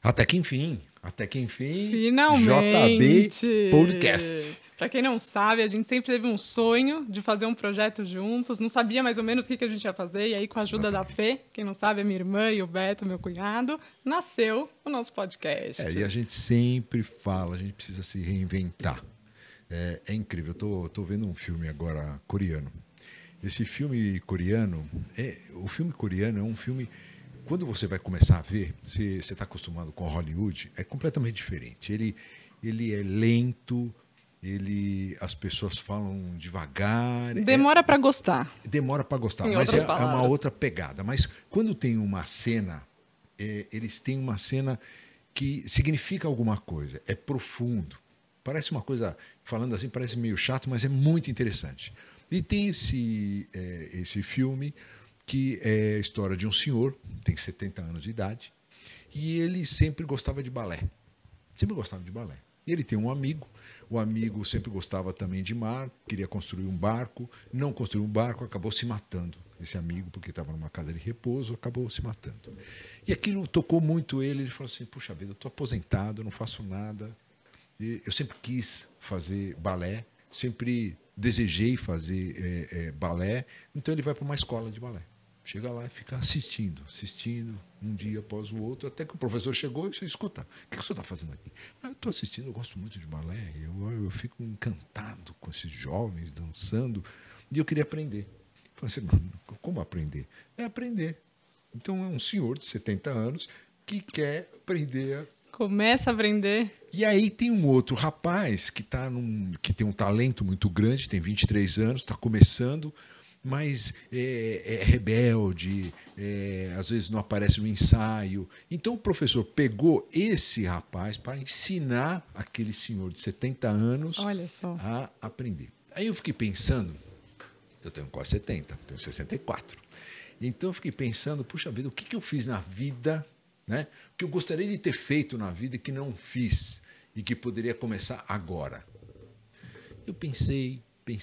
Até que enfim, Finalmente! JB Podcast. Para quem não sabe, a gente sempre teve um sonho de fazer um projeto juntos, não sabia mais ou menos o que a gente ia fazer, e aí com a ajuda da Fê, quem não sabe é minha irmã e o Beto, meu cunhado, nasceu o nosso podcast. E a gente sempre fala, a gente precisa se reinventar. É incrível, eu tô vendo um filme agora coreano. Esse filme coreano, o filme coreano é um filme... Quando você vai começar a ver, você está acostumado com Hollywood, é completamente diferente. Ele é lento, as pessoas falam devagar. Demora para gostar. Demora para gostar, Em mas outras é palavras. uma outra pegada. Mas quando tem uma cena, eles têm uma cena que significa alguma coisa, é profundo. Parece uma coisa, falando assim, parece meio chato, mas é muito interessante. E tem esse filme que é a história de um senhor, tem 70 anos de idade, e ele sempre gostava de balé. Sempre gostava de balé. E ele tem um amigo, o amigo sempre gostava também de mar, queria construir um barco, não construiu um barco, acabou se matando. Esse amigo, porque estava numa casa de repouso, acabou se matando. E aquilo tocou muito ele falou assim, puxa vida, eu estou aposentado, eu não faço nada. E eu sempre quis fazer balé, sempre desejei fazer balé, então ele vai para uma escola de balé. Chega lá e fica assistindo, um dia após o outro, até que o professor chegou e disse, escuta, o que você está fazendo aqui? Eu estou assistindo, eu gosto muito de balé, eu fico encantado com esses jovens dançando, e eu queria aprender. Eu falei assim, como aprender? É aprender. Então é um senhor de 70 anos que quer aprender. Começa a aprender. E aí tem um outro rapaz que tem um talento muito grande, tem 23 anos, está começando, mas é rebelde, às vezes não aparece no ensaio. Então o professor pegou esse rapaz para ensinar aquele senhor de 70 anos a aprender. Aí eu fiquei pensando, eu tenho quase 70, tenho 64. Então eu fiquei pensando, puxa vida, o que eu fiz na vida, né? O que eu gostaria de ter feito na vida e que não fiz e que poderia começar agora. Eu pensei,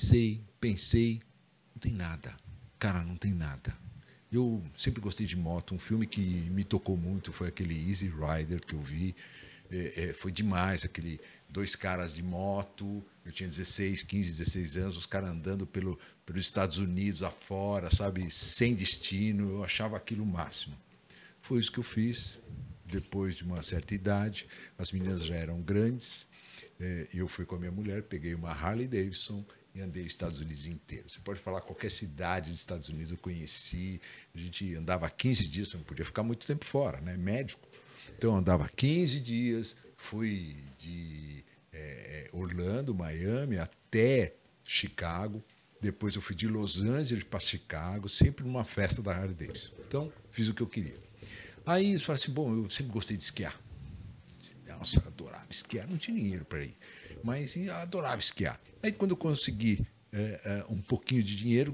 não tem nada. Cara, não tem nada. Eu sempre gostei de moto. Um filme que me tocou muito foi aquele Easy Rider que eu vi. Foi demais, dois caras de moto. Eu tinha 15, 16 anos, os caras andando pelos Estados Unidos afora, sabe, sem destino. Eu achava aquilo o máximo. Foi isso que eu fiz. Depois de uma certa idade, as meninas já eram grandes. Eu fui com a minha mulher, peguei uma Harley Davidson e andei os Estados Unidos inteiro. Você pode falar qualquer cidade dos Estados Unidos, eu conheci. A gente andava 15 dias, você não podia ficar muito tempo fora, né? Médico. Então, eu andava 15 dias, fui de Orlando, Miami, até Chicago. Depois eu fui de Los Angeles para Chicago, sempre numa festa da Harley Davidson. Então, fiz o que eu queria. Aí eles falaram assim, bom, eu sempre gostei de esquiar. Nossa, eu adorava esquiar, não tinha dinheiro para ir, mas eu adorava esquiar. Aí quando eu consegui um pouquinho de dinheiro,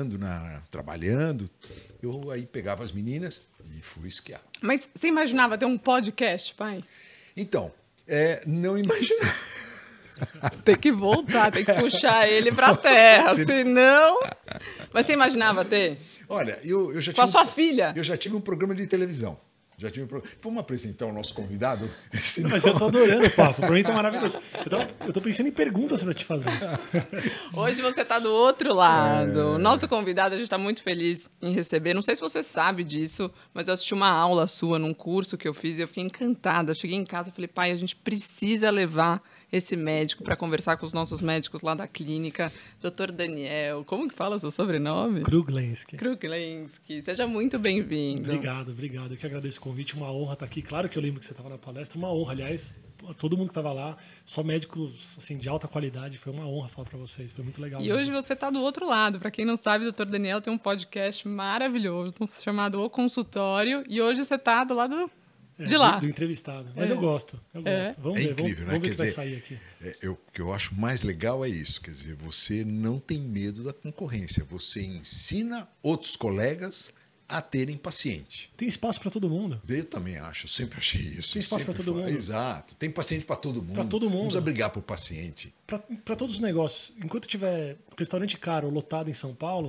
trabalhando, eu aí pegava as meninas e fui esquiar. Mas você imaginava ter um podcast, pai? Então, não imaginava. Tem que voltar, tem que puxar ele para a terra, senão... Mas você imaginava ter? Olha, eu já com a sua filha. Eu já tive um programa de televisão. Vamos apresentar o nosso convidado? Senão... Mas eu tô adorando o papo, pra mim tá maravilhoso. Eu tô pensando em perguntas pra te fazer. Hoje você tá do outro lado. Nosso convidado, a gente tá muito feliz em receber. Não sei se você sabe disso, mas eu assisti uma aula sua num curso que eu fiz e eu fiquei encantada. Eu cheguei em casa e falei, pai, a gente precisa levar esse médico para conversar com os nossos médicos lá da clínica. Dr. Daniel, como que fala seu sobrenome? Kruglenski. Seja muito bem-vindo. Obrigado. Eu que agradeço o convite, uma honra estar aqui. Claro que eu lembro que você estava na palestra, uma honra. Aliás, todo mundo que estava lá, só médicos assim, de alta qualidade, foi uma honra falar para vocês, foi muito legal. E hoje você está do outro lado. Para quem não sabe, o Dr. Daniel tem um podcast maravilhoso chamado O Consultório, e hoje você está do lado de lá. Do entrevistado. Mas eu gosto. Vamos ver, incrível, vamos ver o que vai sair aqui. O que eu acho mais legal é isso, quer dizer, você não tem medo da concorrência, você ensina outros colegas a terem paciente. Tem espaço para todo mundo. Eu também acho, eu sempre achei isso. Tem espaço para todo mundo. Exato, tem paciente para todo mundo. Para todo mundo. Não precisa brigar por paciente. Para todos os negócios. Enquanto tiver restaurante caro lotado em São Paulo,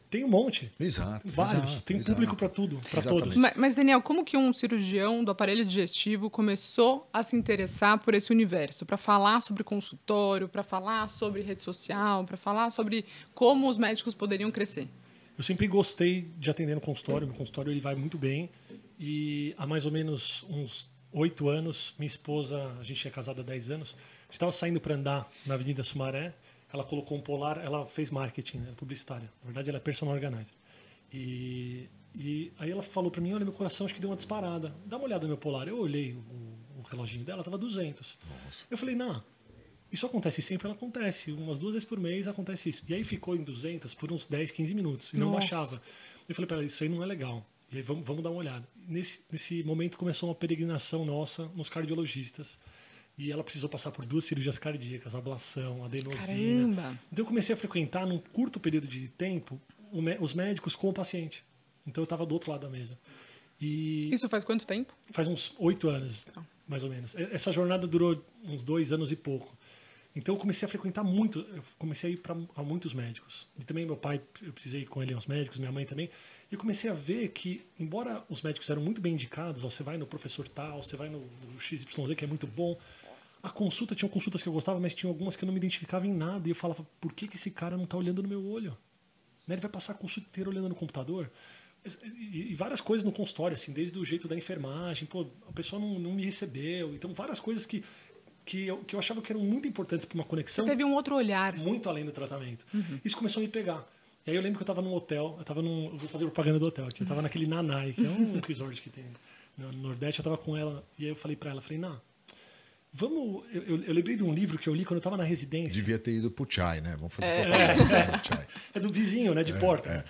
Tem um monte. Exato. Vários. Tem público para tudo, para todos. Mas, Daniel, como que um cirurgião do aparelho digestivo começou a se interessar por esse universo? Para falar sobre consultório, para falar sobre rede social, para falar sobre como os médicos poderiam crescer? Eu sempre gostei de atender no consultório. Meu consultório ele vai muito bem. E há mais ou menos uns 8 anos, minha esposa, a gente é casado há 10 anos, estava saindo para andar na Avenida Sumaré. Ela colocou um polar, ela fez marketing, né, publicitária. Na verdade, ela é personal organizer. E aí ela falou para mim, olha, meu coração acho que deu uma disparada. Dá uma olhada no meu polar. Eu olhei o reloginho dela, estava 200. Nossa. Eu falei, não, isso acontece sempre, ela acontece. Umas 2 vezes por mês acontece isso. E aí ficou em 200 por uns 10, 15 minutos. E não baixava. Eu falei para ela, isso aí não é legal. E aí vamos dar uma olhada. Nesse momento começou uma peregrinação nossa nos cardiologistas. E ela precisou passar por 2 cirurgias cardíacas, ablação, adenosina. Caramba! Então eu comecei a frequentar, num curto período de tempo, os médicos com o paciente. Então eu estava do outro lado da mesa. E isso faz quanto tempo? Faz uns 8 anos, mais ou menos. Essa jornada durou uns 2 anos e pouco. Então eu comecei a frequentar muito, eu comecei a ir a muitos médicos. E também meu pai, eu precisei ir com ele aos médicos, minha mãe também. E eu comecei a ver que, embora os médicos eram muito bem indicados, você vai no professor tal, você vai no XYZ, que é muito bom, a consulta, tinha consultas que eu gostava, mas tinha algumas que eu não me identificava em nada. E eu falava, por que esse cara não está olhando no meu olho? Né? Ele vai passar a consulta inteira olhando no computador? E várias coisas no consultório, assim, desde o jeito da enfermagem, pô, a pessoa não me recebeu. Então, várias coisas que eu achava que eram muito importantes para uma conexão. Você teve um outro olhar. Muito além do tratamento. Isso começou a me pegar. E aí eu lembro que eu estava num hotel, eu vou fazer propaganda do hotel aqui, eu estava naquele Nanai, que é um resort que tem no Nordeste, eu estava com ela, e aí eu falei para ela, falei, vamos... Eu lembrei de um livro que eu li quando eu estava na residência. Devia ter ido pro Chai, né? Vamos fazer propaganda pro Chai. É do vizinho, né? De porta.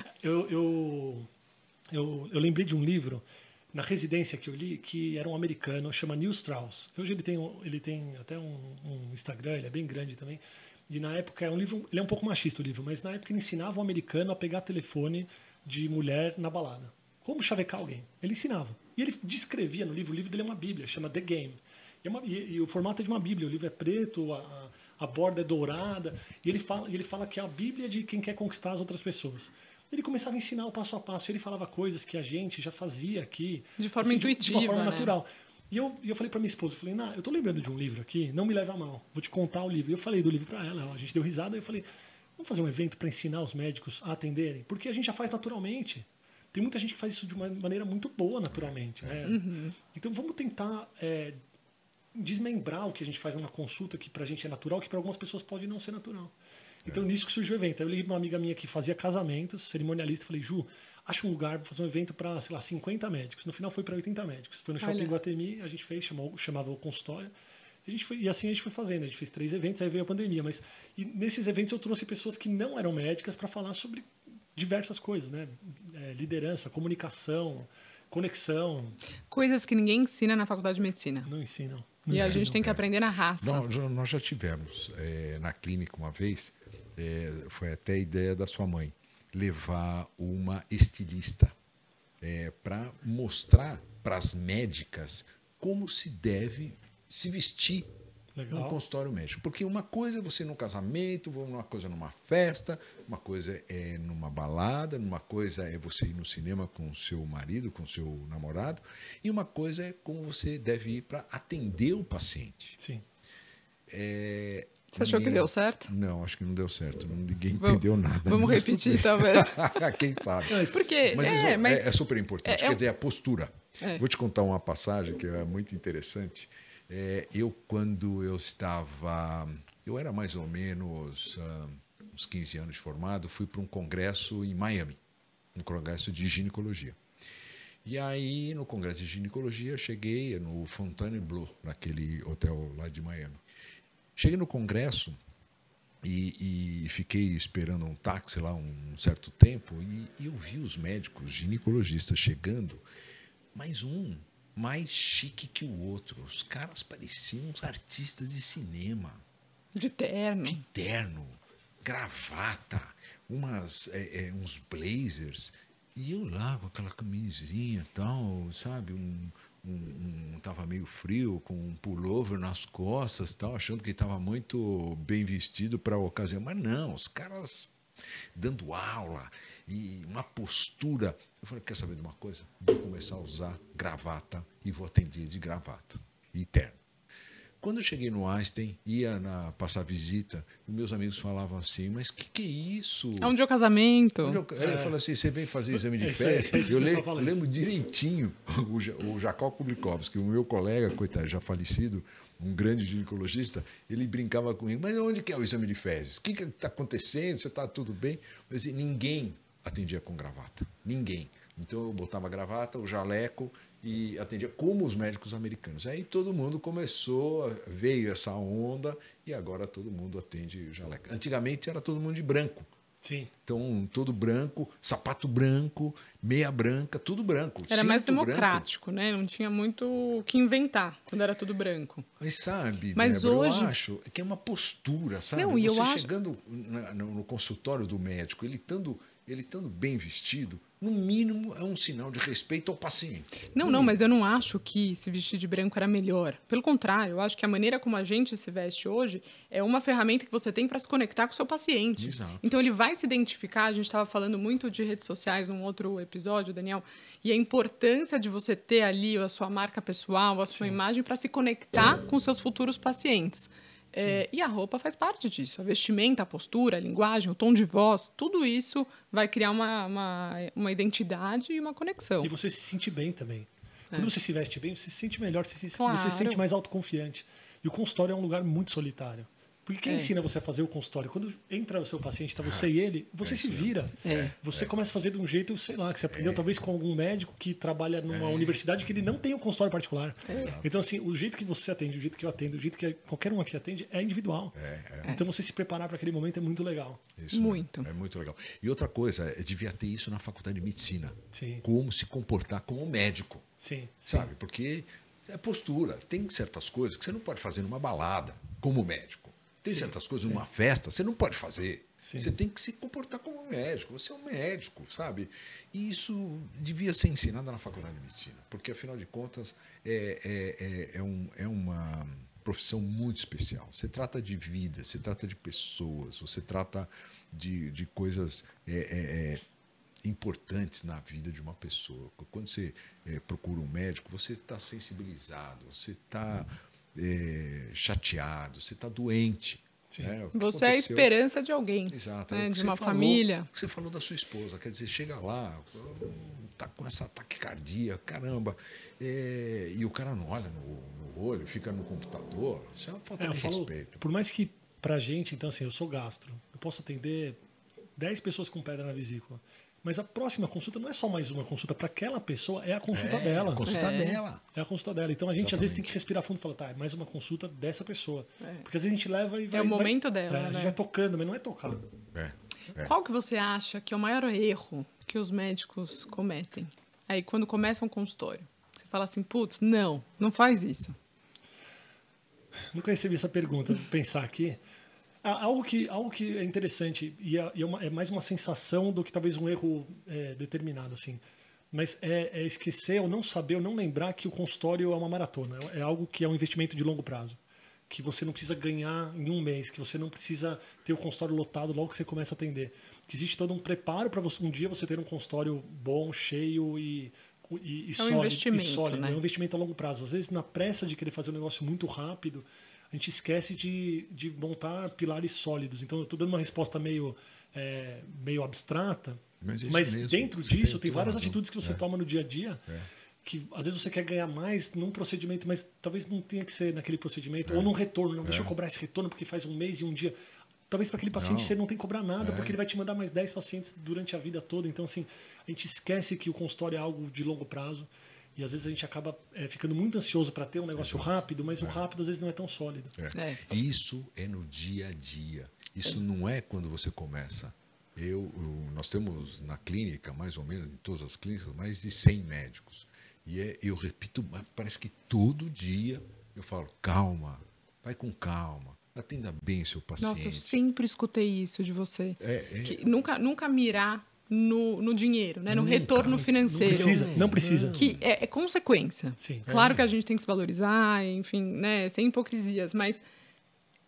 Eu lembrei de um livro na residência que eu li, que era um americano, chama Neil Strauss. Hoje ele tem até um Instagram, ele é bem grande também. E na época, ele é um pouco machista o livro, mas na época ele ensinava o americano a pegar telefone de mulher na balada. Como chavecar alguém. Ele ensinava. E ele descrevia no livro, o livro dele é uma bíblia, chama The Game. E o formato é de uma bíblia, o livro é preto, a borda é dourada, e ele fala que é a bíblia de quem quer conquistar as outras pessoas. Ele começava a ensinar o passo a passo, ele falava coisas que a gente já fazia aqui. De forma assim, intuitiva, de uma forma né? natural. E eu falei para minha esposa, eu tô lembrando de um livro aqui, não me leve a mal, vou te contar o livro. E eu falei do livro para ela, a gente deu risada, e eu falei, vamos fazer um evento para ensinar os médicos a atenderem? Porque a gente já faz naturalmente. Tem muita gente que faz isso de uma maneira muito boa naturalmente. Né? Então vamos tentar desmembrar o que a gente faz numa consulta que pra gente é natural, que para algumas pessoas pode não ser natural. Então, nisso que surgiu o evento. Aí eu liguei para uma amiga minha que fazia casamentos, cerimonialista, falei, Ju, acha um lugar para fazer um evento para, 50 médicos. No final foi para 80 médicos. Foi no Shopping Guatemi, a gente fez, chamava o consultório. E assim a gente foi fazendo. A gente fez 3 eventos, aí veio a pandemia. E nesses eventos eu trouxe pessoas que não eram médicas para falar sobre diversas coisas, né? Liderança, comunicação, conexão. Coisas que ninguém ensina na faculdade de medicina. Não ensinam. E a gente tem que aprender na raça. Nós já tivemos na clínica uma vez, foi até a ideia da sua mãe, levar uma estilista para mostrar para as médicas como se deve se vestir num consultório médico. Porque uma coisa é você num casamento, uma coisa numa festa, uma coisa é numa balada, uma coisa é você ir no cinema com o seu marido, com o seu namorado, e uma coisa é como você deve ir para atender o paciente. Sim. Você achou que deu certo? Não, acho que não deu certo. Ninguém entendeu nada. Vamos repetir, talvez. Quem sabe. Porque, mas é super importante. Quer dizer, a postura. Vou te contar uma passagem que é muito interessante. Quando eu estava... Eu era mais ou menos uns 15 anos de formado, fui para um congresso em Miami, um congresso de ginecologia. E aí, no congresso de ginecologia, cheguei no Fontainebleau, naquele hotel lá de Miami. Cheguei no congresso e fiquei esperando um táxi lá um certo tempo e eu vi os médicos ginecologistas chegando, mas um mais chique que o outro. Os caras pareciam uns artistas de cinema. De terno. De terno, gravata, uns blazers. E eu lá com aquela camisinha e tal, sabe? Tava meio frio, com um pullover nas costas, tal, achando que estava muito bem vestido para a ocasião. Mas não, os caras dando aula e uma postura. Eu falei, quer saber de uma coisa? Vou começar a usar gravata e vou atender de gravata e terno. Quando eu cheguei no Einstein, ia passar visita, meus amigos falavam assim, mas o que é isso? Onde é o casamento? Eu falei assim, você vem fazer exame de fezes? Eu lembro direitinho o Jacó Kublikowski, o meu colega, coitado, já falecido, um grande ginecologista, ele brincava comigo, mas onde que é o exame de fezes? O que está acontecendo? Você está tudo bem? Mas ninguém atendia com gravata, ninguém. Então eu botava a gravata, o jaleco e atendia como os médicos americanos. Aí todo mundo começou, veio essa onda e agora todo mundo atende jaleco. Antigamente era todo mundo de branco. Sim. Então, todo branco, sapato branco, meia branca, tudo branco. Era mais democrático, né? Não tinha muito o que inventar quando era tudo branco. Mas sabe, mas Débora, hoje... eu acho que é uma postura, sabe? Não, você chegando no consultório do médico, ele estando bem vestido, no mínimo é um sinal de respeito ao paciente. Não, mas eu não acho que se vestir de branco era melhor. Pelo contrário, eu acho que a maneira como a gente se veste hoje é uma ferramenta que você tem para se conectar com o seu paciente. Exato. Então ele vai se identificar, a gente estava falando muito de redes sociais num outro episódio, Daniel, e a importância de você ter ali a sua marca pessoal, a sua imagem para se conectar com os seus futuros pacientes. E a roupa faz parte disso. A vestimenta, a postura, a linguagem, o tom de voz, tudo isso vai criar uma identidade e uma conexão. E você se sente bem também. Quando você se veste bem, você se sente melhor, você se Claro. sente mais autoconfiante. E o consultório é um lugar muito solitário. Porque quem ensina você a fazer o consultório? Quando entra o seu paciente, tá você e ele, você se vira. Você começa a fazer de um jeito, sei lá, que você aprendeu talvez com algum médico que trabalha numa universidade que ele não tem um consultório particular. Então, assim, o jeito que você atende, o jeito que eu atendo, o jeito que qualquer um aqui atende é individual. Então, você se preparar para aquele momento é muito legal. Isso muito. É muito legal. E outra coisa, devia ter isso na faculdade de medicina. Sim. Como se comportar como médico. Sim. Sabe? Porque é postura. Tem certas coisas que você não pode fazer numa balada como médico. Tem certas coisas numa festa, você não pode fazer. Sim. Você tem que se comportar como médico. Você é um médico, sabe? E isso devia ser ensinado na faculdade de medicina, porque, afinal de contas, é uma profissão muito especial. Você trata de vida, você trata de pessoas, você trata de coisas importantes na vida de uma pessoa. Quando você procura um médico, você está sensibilizado, você está... chateado, você está doente. Né? Você é a esperança de alguém. Exato. Né? De uma família. Você falou da sua esposa, quer dizer, chega lá, está com essa taquicardia, caramba, e o cara não olha no olho, fica no computador, isso é uma falta de respeito. Por mais que pra gente, então assim, eu sou gastro, eu posso atender 10 pessoas com pedra na vesícula. Mas a próxima consulta não é só mais uma consulta. Para aquela pessoa, é a consulta dela. A consulta dela. É a consulta dela. Então a gente, às vezes, tem que respirar fundo e falar, tá, é mais uma consulta dessa pessoa. Porque às vezes a gente leva e vai... É o momento dela, né? A gente vai tocando, mas não é tocar. Qual que você acha que é o maior erro que os médicos cometem? Aí, quando começa um consultório, você fala assim, putz, não faz isso. Nunca recebi essa pergunta. Vou pensar aqui. Algo que é interessante e é mais uma sensação do que talvez um erro determinado, assim. Mas é esquecer ou não saber ou não lembrar que o consultório é uma maratona. É algo que é um investimento de longo prazo. Que você não precisa ganhar em um mês, que você não precisa ter o consultório lotado logo que você começa a atender. Que existe todo um preparo para um dia você ter um consultório bom, cheio e sólido. Investimento, né? É um investimento a longo prazo. Às vezes, na pressa de querer fazer um negócio muito rápido, a gente esquece de montar pilares sólidos. Então, eu estou dando uma resposta meio abstrata, mas dentro disso tem várias atitudes que você toma no dia a dia que, às vezes, você quer ganhar mais num procedimento, mas talvez não tenha que ser naquele procedimento, ou num retorno. Não, deixa eu cobrar esse retorno porque faz um mês e um dia. Talvez para aquele paciente você não tem que cobrar nada, porque ele vai te mandar mais 10 pacientes durante a vida toda. Então, assim, a gente esquece que o consultório é algo de longo prazo. E às vezes a gente acaba ficando muito ansioso para ter um negócio rápido, mas o rápido às vezes não é tão sólido. Isso é no dia a dia. Isso não é quando você começa. Nós temos na clínica, mais ou menos, em todas as clínicas, mais de 100 médicos. E eu repito, parece que todo dia eu falo, calma, vai com calma, atenda bem seu paciente. Nossa, eu sempre escutei isso de você. Que nunca mirar no dinheiro, né? No retorno financeiro. Não precisa. Que é consequência. Sim. Claro que a gente tem que se valorizar, enfim, né? Sem hipocrisias, mas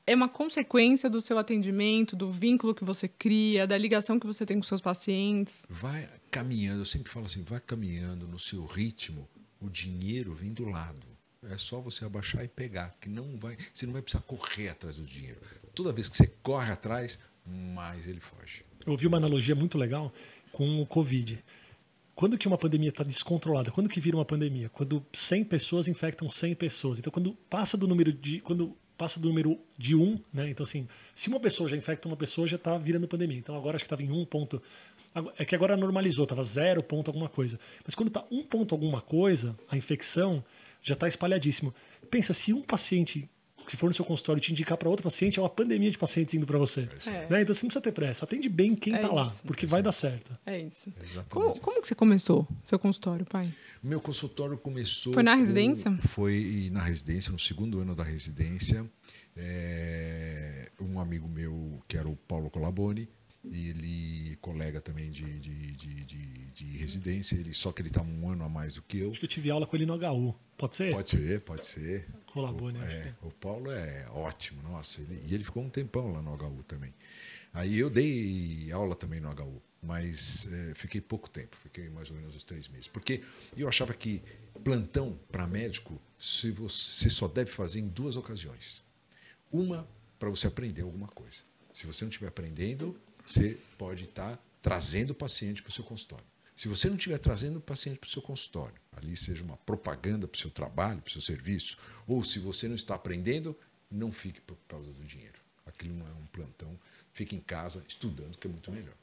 é uma consequência do seu atendimento, do vínculo que você cria, da ligação que você tem com seus pacientes? Vai caminhando, eu sempre falo assim, vai caminhando no seu ritmo, o dinheiro vem do lado. É só você abaixar e pegar, que você não vai precisar correr atrás do dinheiro. Toda vez que você corre atrás, mais ele foge. Eu ouvi uma analogia muito legal com o Covid. Quando que uma pandemia está descontrolada? Quando que vira uma pandemia? Quando 100 pessoas infectam 100 pessoas. Então, quando passa do número de 1, né? Então, assim, se uma pessoa já infecta uma pessoa, já está virando pandemia. Então, agora acho que estava em 1 ponto. É que agora normalizou, estava 0 ponto alguma coisa. Mas quando está 1 ponto alguma coisa, a infecção já está espalhadíssimo. Pensa, se um paciente que for no seu consultório te indicar para outro paciente, é uma pandemia de pacientes indo para você. Né? Então, você não precisa ter pressa. Atende bem quem está lá, porque vai dar certo. É isso. Como que você começou seu consultório, pai? Meu consultório começou... Foi na residência? Foi na residência, no segundo ano da residência. Um amigo meu, que era o Paulo Colaboni, ele colega também de residência, só que ele está um ano a mais do que eu. Acho que eu tive aula com ele no HU. Pode ser? Pode ser. Colaboni, acho que. O Paulo é ótimo, nossa. Ele ficou um tempão lá no HU também. Aí eu dei aula também no HU, mas fiquei pouco tempo, fiquei mais ou menos uns 3 meses. Porque eu achava que plantão para médico, você só deve fazer em 2 ocasiões. Uma, para você aprender alguma coisa. Se você não estiver aprendendo, você pode estar trazendo o paciente para o seu consultório. Se você não estiver trazendo o paciente para o seu consultório, ali seja uma propaganda para o seu trabalho, para o seu serviço, ou se você não está aprendendo, não fique por causa do dinheiro. Aquilo não é um plantão, fique em casa estudando, que é muito melhor.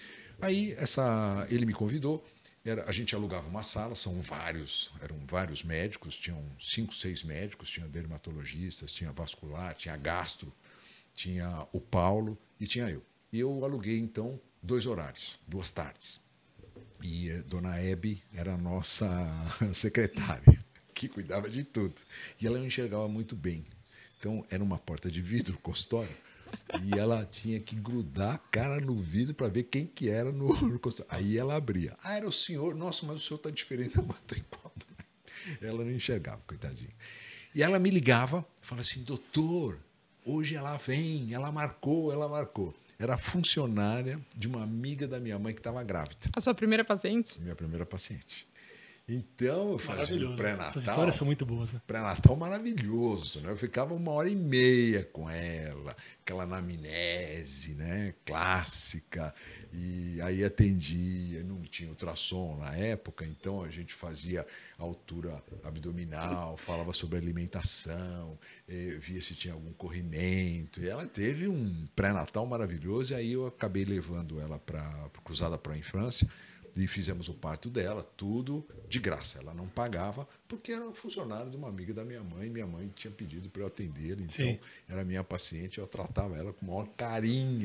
Aí ele me convidou, a gente alugava uma sala, eram vários médicos, tinham 5, 6 médicos, tinha dermatologistas, tinha vascular, tinha gastro, tinha o Paulo e tinha eu. E eu aluguei, então, 2 horários, 2 tardes. E a dona Hebe era a nossa secretária, que cuidava de tudo. E ela não enxergava muito bem. Então, era uma porta de vidro, consultório, e ela tinha que grudar a cara no vidro para ver quem que era no consultório. Aí ela abria. Ah, era o senhor. Nossa, mas o senhor está diferente. Não, estou igual. Ela não enxergava, coitadinha. E ela me ligava, falava assim, doutor, hoje ela vem, ela marcou. Era funcionária de uma amiga da minha mãe que estava grávida. A sua primeira paciente? Minha primeira paciente. Então, eu fazia um pré-natal. Essas histórias são muito boas, né? Pré-natal maravilhoso, né? Eu ficava 1h30 com ela, aquela anamnese, né? Clássica. E aí atendia, não tinha ultrassom na época, então a gente fazia altura abdominal, falava sobre alimentação, via se tinha algum corrimento. E ela teve um pré-natal maravilhoso, e aí eu acabei levando ela para Cruzada para a Infância, e fizemos o parto dela, tudo de graça. Ela não pagava, porque era funcionária de uma amiga da minha mãe. Minha mãe tinha pedido para eu atender, então Sim. Era minha paciente, eu tratava ela com o maior carinho.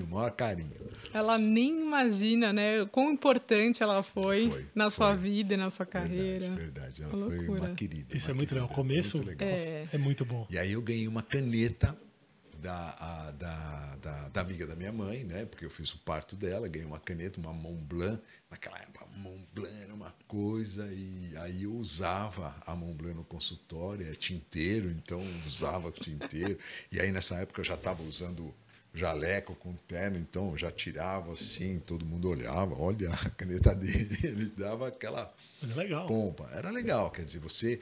Ela nem imagina, né, o quão importante ela foi na sua vida e na sua carreira. Verdade. Ela foi uma querida. Isso é muito legal. O começo é muito bom. E aí eu ganhei uma caneta da amiga da minha mãe, né? Porque eu fiz o parto dela, ganhei uma caneta, uma Montblanc. Naquela época, a Montblanc era uma coisa, e aí eu usava a Montblanc no consultório, é tinteiro, então usava o tinteiro. E aí nessa época eu já estava usando jaleco com terno, então eu já tirava assim, todo mundo olhava, olha a caneta dele, ele dava aquela pompa. Era legal, quer dizer, você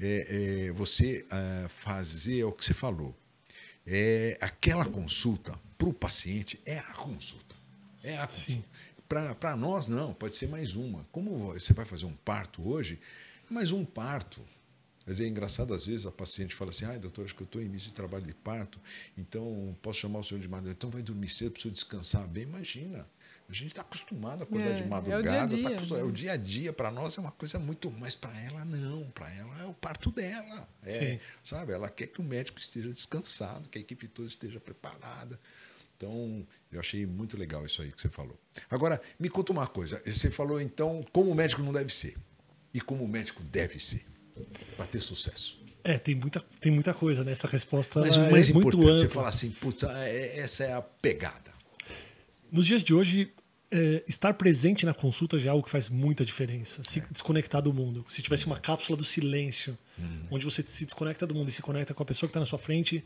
fazer o que você falou. Aquela consulta para o paciente é a consulta. Para nós, não, pode ser mais uma. Como você vai fazer um parto hoje, é mais um parto. Quer dizer, é engraçado, às vezes a paciente fala assim, doutor, acho que eu estou em início de trabalho de parto, então posso chamar o senhor de madrugada, então vai dormir cedo para o senhor descansar bem. Imagina, a gente está acostumado a acordar de madrugada, é o dia a dia, para nós é uma coisa muito, mas para ela não, para ela é o parto dela, sabe? Ela quer que o médico esteja descansado, que a equipe toda esteja preparada. Então, eu achei muito legal isso aí que você falou. Agora, me conta uma coisa, você falou então como o médico não deve ser e como o médico deve ser para ter sucesso. Tem muita coisa, né? Essa resposta Mas o mais importante muito ampla. Você fala assim, putz, essa é a pegada. Nos dias de hoje, estar presente na consulta já é algo que faz muita diferença. Se desconectar do mundo. Se tivesse uma cápsula do silêncio, onde você se desconecta do mundo e se conecta com a pessoa que está na sua frente,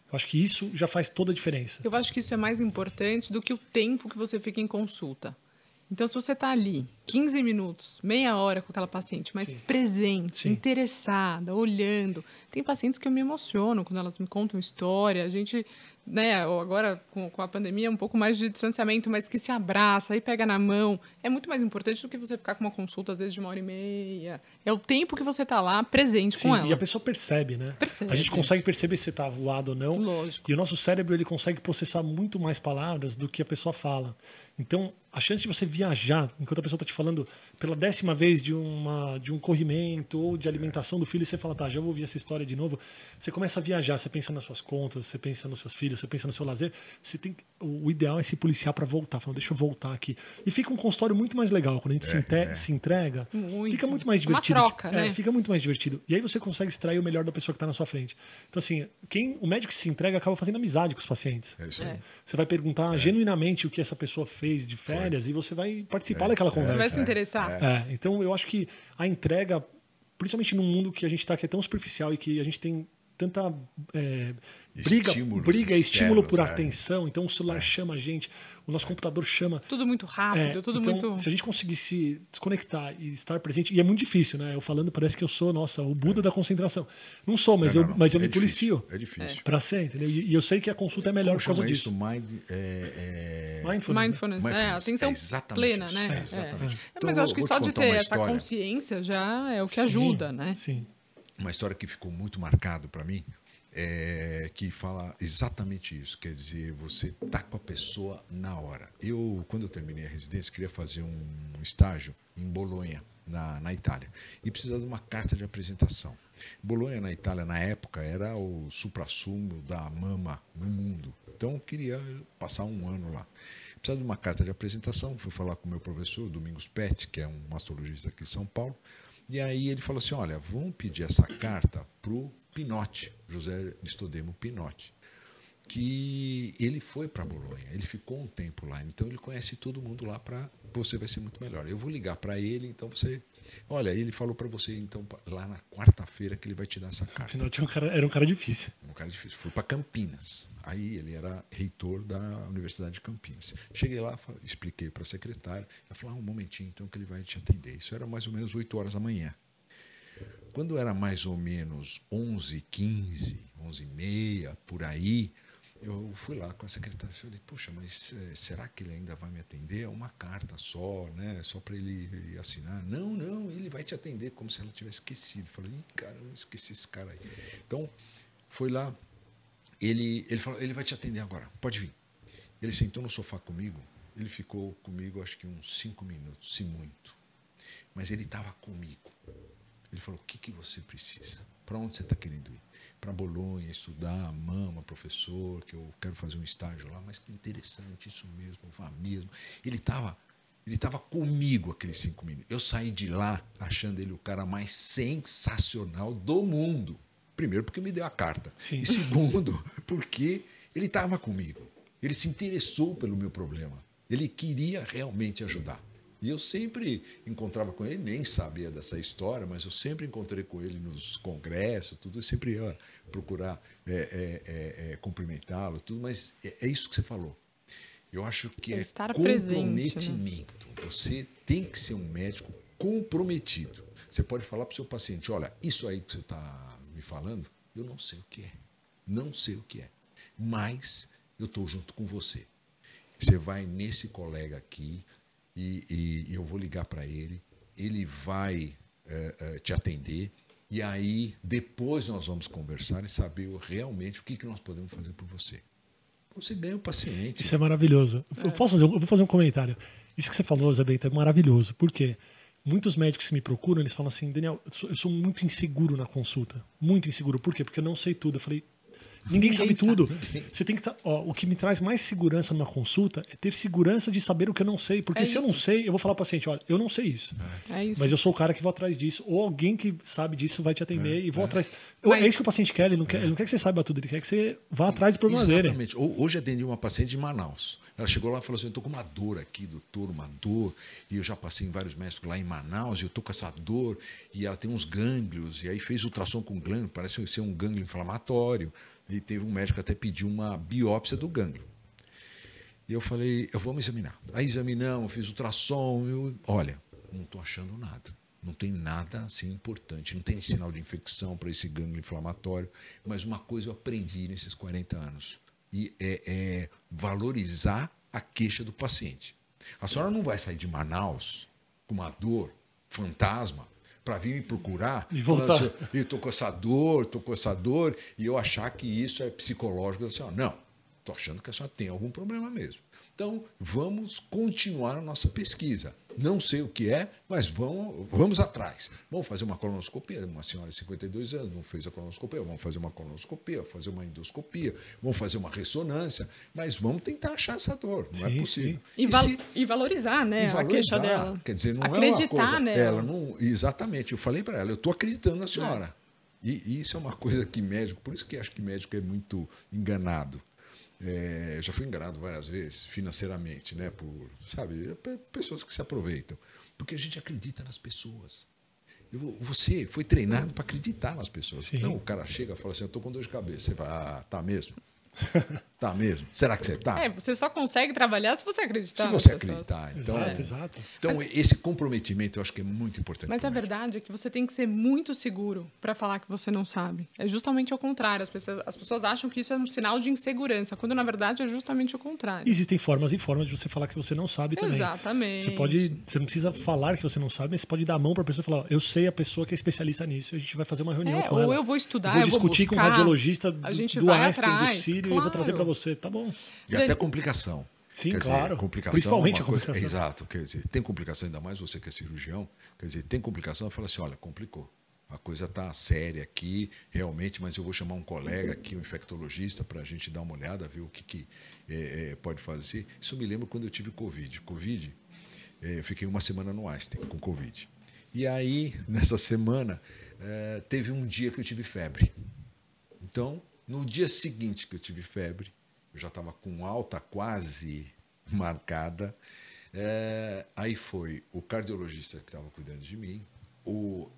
Eu acho que isso já faz toda a diferença. Eu acho que isso é mais importante do que o tempo que você fica em consulta. Então, se você está ali 15 minutos, meia hora com aquela paciente, mas presente, interessada, olhando. Tem pacientes que eu me emociono quando elas me contam história. A gente, né, agora com a pandemia, um pouco mais de distanciamento, mas que se abraça, aí pega na mão. É muito mais importante do que você ficar com uma consulta, às vezes, de 1h30. É o tempo que você está lá presente com ela. E a pessoa percebe, né? Percebe. A gente consegue perceber se você está voado ou não. Lógico. E o nosso cérebro ele consegue processar muito mais palavras do que a pessoa fala. Então, a chance de você viajar, enquanto a pessoa está te falando pela 10ª vez de um corrimento ou de alimentação do filho, e você fala, tá, já vou ouvir essa história de novo. Você começa a viajar, você pensa nas suas contas, você pensa nos seus filhos, você pensa no seu lazer. O ideal é se policiar para voltar, falando, deixa eu voltar aqui. E fica um consultório muito mais legal. Quando a gente se entrega, fica muito mais divertido. Uma troca, né? Fica muito mais divertido. E aí você consegue extrair o melhor da pessoa que está na sua frente. Então, assim, o médico que se entrega acaba fazendo amizade com os pacientes. É isso aí. Você vai perguntar genuinamente o que essa pessoa fez de férias e você vai participar daquela conversa. Você vai se interessar. Então, eu acho que a entrega, principalmente num mundo que a gente está que é tão superficial e que a gente tem tanta estímulo por atenção. Então, o celular chama a gente, o nosso computador chama. Tudo muito rápido, tudo então, muito... Se a gente conseguir se desconectar e estar presente, e é muito difícil, né? Eu falando, parece que eu sou, o Buda da concentração. Não sou, mas eu me policio. É difícil. Para ser, entendeu? E eu sei que a consulta é melhor por causa disso. Mindfulness, atenção plena, né? Exatamente. Mas eu acho que só de ter essa consciência já é o que ajuda, né? Sim. Uma história que ficou muito marcado para mim, que fala exatamente isso. Quer dizer, você tá com a pessoa na hora. Quando eu terminei a residência, queria fazer um estágio em Bolonha, na Itália. E precisava de uma carta de apresentação. Bolonha, na Itália, na época, era o suprassumo da mama no mundo. Então, eu queria passar um ano lá. Precisava de uma carta de apresentação. Fui falar com o meu professor, Domingos Pet, que é um mastologista aqui em São Paulo. E aí ele falou assim, olha, vamos pedir essa carta para o Pinotti, José Nicodemo Pinotti, que ele foi para Bolonha, ele ficou um tempo lá, então ele conhece todo mundo lá, você vai ser muito melhor. Eu vou ligar para ele, então você... Olha, ele falou para você, então, lá na quarta-feira que ele vai te dar essa carta. Pinotti era um cara difícil. Fui para Campinas. Aí ele era reitor da Universidade de Campinas. Cheguei lá, expliquei para a secretária. Ela falou, um momentinho, então, que ele vai te atender. Isso era mais ou menos 8 horas da manhã. Quando era mais ou menos 11h15, 11h30, por aí, eu fui lá com a secretária e falei, puxa, mas será que ele ainda vai me atender? É uma carta só, né? Só para ele assinar. Não, ele vai te atender, como se ela tivesse esquecido. Eu falei, cara, eu não esqueci esse cara aí. Então, foi lá, ele falou, ele vai te atender agora, pode vir. Ele sentou no sofá comigo, ele ficou comigo acho que uns 5 minutos, se muito. Mas ele estava comigo. Ele falou, o que você precisa? Para onde você está querendo ir? Para Bolonha, estudar, mama, professor, que eu quero fazer um estágio lá, mas que interessante, isso mesmo, vá mesmo. Ele estava comigo aqueles 5 minutos. Eu saí de lá achando ele o cara mais sensacional do mundo. Primeiro, porque me deu a carta. Sim. E segundo, porque ele estava comigo. Ele se interessou pelo meu problema. Ele queria realmente ajudar. E eu sempre encontrava com ele, nem sabia dessa história, mas eu sempre encontrei com ele nos congressos, tudo, eu sempre ia procurar cumprimentá-lo, tudo, mas é isso que você falou. Eu acho que é comprometimento. Presente, né? Você tem que ser um médico comprometido. Você pode falar para o seu paciente, olha, isso aí que você está me falando, eu não sei o que é. Não sei o que é. Mas eu estou junto com você. Você vai nesse colega aqui, e eu vou ligar para ele, ele vai te atender, e aí depois nós vamos conversar e saber realmente o que nós podemos fazer por você. Você ganha o paciente. Isso é maravilhoso. Eu vou fazer um comentário. Isso que você falou, Zé Bento, é maravilhoso. Por quê? Muitos médicos que me procuram, eles falam assim, Daniel, eu sou muito inseguro na consulta. Muito inseguro. Por quê? Porque eu não sei tudo. Eu falei, ninguém sabe tudo. Você tem que o que me traz mais segurança numa consulta é ter segurança de saber o que eu não sei. Porque se eu não sei, eu vou falar para o paciente, olha, eu não sei isso. Mas eu sou o cara que vou atrás disso. Ou alguém que sabe disso vai te atender e vou atrás. É isso que o paciente quer. Ele não quer que você saiba tudo. Ele quer que você vá atrás do problema dele. Exatamente. Hoje atendi uma paciente de Manaus. Ela chegou lá e falou assim, eu estou com uma dor aqui, doutor, uma dor. E eu já passei em vários médicos lá em Manaus e eu estou com essa dor. E ela tem uns gânglios. E aí fez ultrassom com gânglio, parece ser um gânglio inflamatório. E teve um médico que até pediu uma biópsia do gânglio. E eu falei, eu vou me examinar. Aí examinamos, fiz ultrassom. Olha, não estou achando nada. Não tem nada assim importante. Não tem sinal de infecção para esse gânglio inflamatório. Mas uma coisa eu aprendi nesses 40 anos. E é valorizar a queixa do paciente. A senhora não vai sair de Manaus com uma dor fantasma para vir me procurar e voltar. Assim, eu estou com essa dor, e eu achar que isso é psicológico da senhora. Não, estou achando que a senhora tem algum problema mesmo. Então, vamos continuar a nossa pesquisa. Não sei o que é, mas vamos atrás. Vamos fazer uma colonoscopia. Uma senhora de 52 anos não fez a colonoscopia. Vamos fazer uma colonoscopia, fazer uma endoscopia, vamos fazer uma ressonância. Mas vamos tentar achar essa dor. Não é possível. E valorizar, né, a queixa dela. Quer dizer, não acreditar é uma coisa... nela. Ela não, exatamente. Eu falei para ela, eu estou acreditando na senhora. E isso é uma coisa que médico... Por isso que acho que médico é muito enganado. Já fui enganado várias vezes financeiramente, né, por, sabe, pessoas que se aproveitam, porque a gente acredita nas pessoas. Você foi treinado para acreditar nas pessoas. Sim. Não, o cara chega e fala assim, eu estou com dor de cabeça. Você fala, tá mesmo? Tá mesmo? Será que você tá? Você só consegue trabalhar se você acreditar. Se você acreditar. Então, Exato. Então esse comprometimento eu acho que é muito importante. Mas a verdade é que você tem que ser muito seguro para falar que você não sabe. É justamente ao contrário. As pessoas acham que isso é um sinal de insegurança, quando na verdade é justamente o contrário. Existem formas e formas de você falar que você não sabe também. Exatamente. Você não precisa falar que você não sabe, mas você pode dar a mão para a pessoa e falar, eu sei a pessoa que é especialista nisso, a gente vai fazer uma reunião com ela. Ou eu vou estudar, eu vou discutir com um radiologista do Einstein, do Sírio, e eu vou trazer para você. Tá bom. E até complicação. Sim, quer claro. Dizer, complicação principalmente é a complicação. Exato. Quer dizer, tem complicação, ainda mais você que é cirurgião. Quer dizer, tem complicação, fala assim, olha, complicou. A coisa está séria aqui, realmente, mas eu vou chamar um colega aqui, um infectologista, para a gente dar uma olhada, ver o que pode fazer. Isso me lembra quando eu tive Covid. Eu fiquei uma semana no Einstein com Covid. E aí, nessa semana, teve um dia que eu tive febre. Então, no dia seguinte que eu tive febre, eu já estava com alta quase marcada. Aí foi o cardiologista que estava cuidando de mim, o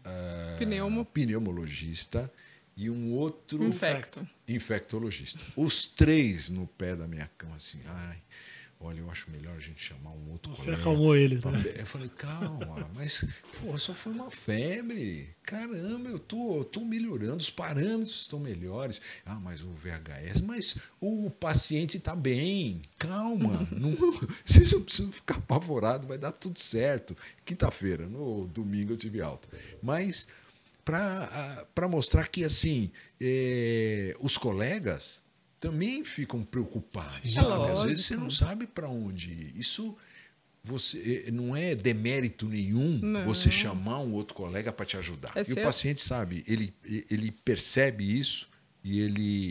pneumologista e um outro infectologista. Os três no pé da minha cama, assim, olha, eu acho melhor a gente chamar um outro colega. Você acalmou eles, né? Eu falei, calma, mas só foi uma febre. Caramba, eu tô melhorando, os parâmetros estão melhores. Mas o VHS, mas o paciente está bem. Calma, vocês não precisam ficar apavorados, vai dar tudo certo. Quinta-feira, no domingo eu tive alta. Mas para mostrar que assim, os colegas também ficam preocupados. Sim, sabe? Às vezes você não sabe para onde ir. Isso não é demérito nenhum você chamar um outro colega para te ajudar. E o paciente sabe, ele percebe isso e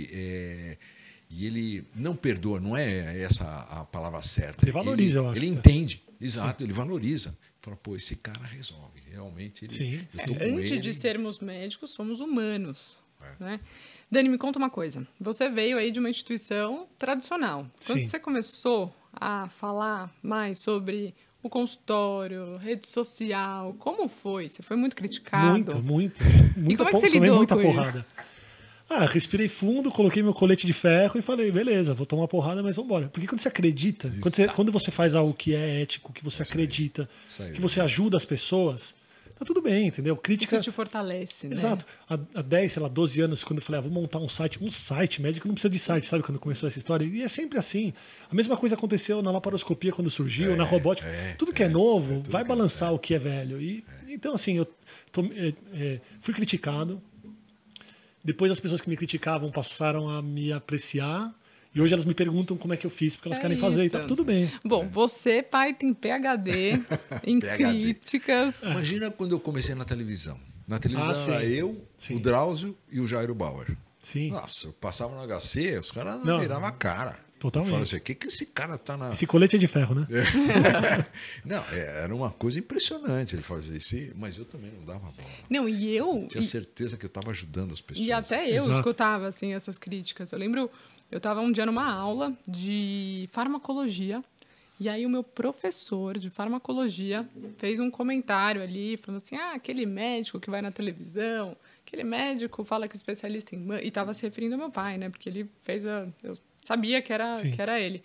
ele não perdoa, não é essa a palavra certa. Ele valoriza, eu acho. Ele entende, exato, ele valoriza. Fala, esse cara resolve. Realmente, antes de sermos médicos, somos humanos. Né? Dani, me conta uma coisa. Você veio aí de uma instituição tradicional. Quando você começou a falar mais sobre o consultório, rede social, como foi? Você foi muito criticado? Muito. E como é que você lidou muita com porrada. Respirei fundo, coloquei meu colete de ferro e falei, beleza, vou tomar uma porrada, mas vamos embora. Porque quando você acredita, quando você faz algo que é ético, que você acredita, que você ajuda as pessoas, tá tudo bem, entendeu? Crítica... Isso te fortalece, né? Exato. Há 10, 12 anos, quando eu falei, vou montar um site médico não precisa de site, sabe? Quando começou essa história. E é sempre assim. A mesma coisa aconteceu na laparoscopia quando surgiu, na robótica. Tudo que é novo vai balançar o que é velho. Então, assim, eu fui criticado. Depois as pessoas que me criticavam passaram a me apreciar. E hoje elas me perguntam como é que eu fiz, porque elas querem fazer. E tá tudo bem. Bom, você, pai, tem PhD em críticas. Imagina quando eu comecei na televisão. Na televisão era eu, o Drauzio e o Jairo Bauer. Sim. Nossa, eu passava no HC, os caras viravam a cara. Totalmente. Eu falava assim, que esse cara tá na... Esse colete é de ferro, né? Não, era uma coisa impressionante. Ele falava assim, mas eu também não dava bola. Não, e eu... Tinha certeza que eu estava ajudando as pessoas. E até eu escutava assim, essas críticas. Eu lembro, eu estava um dia numa aula de farmacologia, e aí o meu professor de farmacologia fez um comentário ali, falando assim, aquele médico que vai na televisão, aquele médico fala que é especialista em... E estava se referindo ao meu pai, né? Porque ele fez eu sabia que era ele.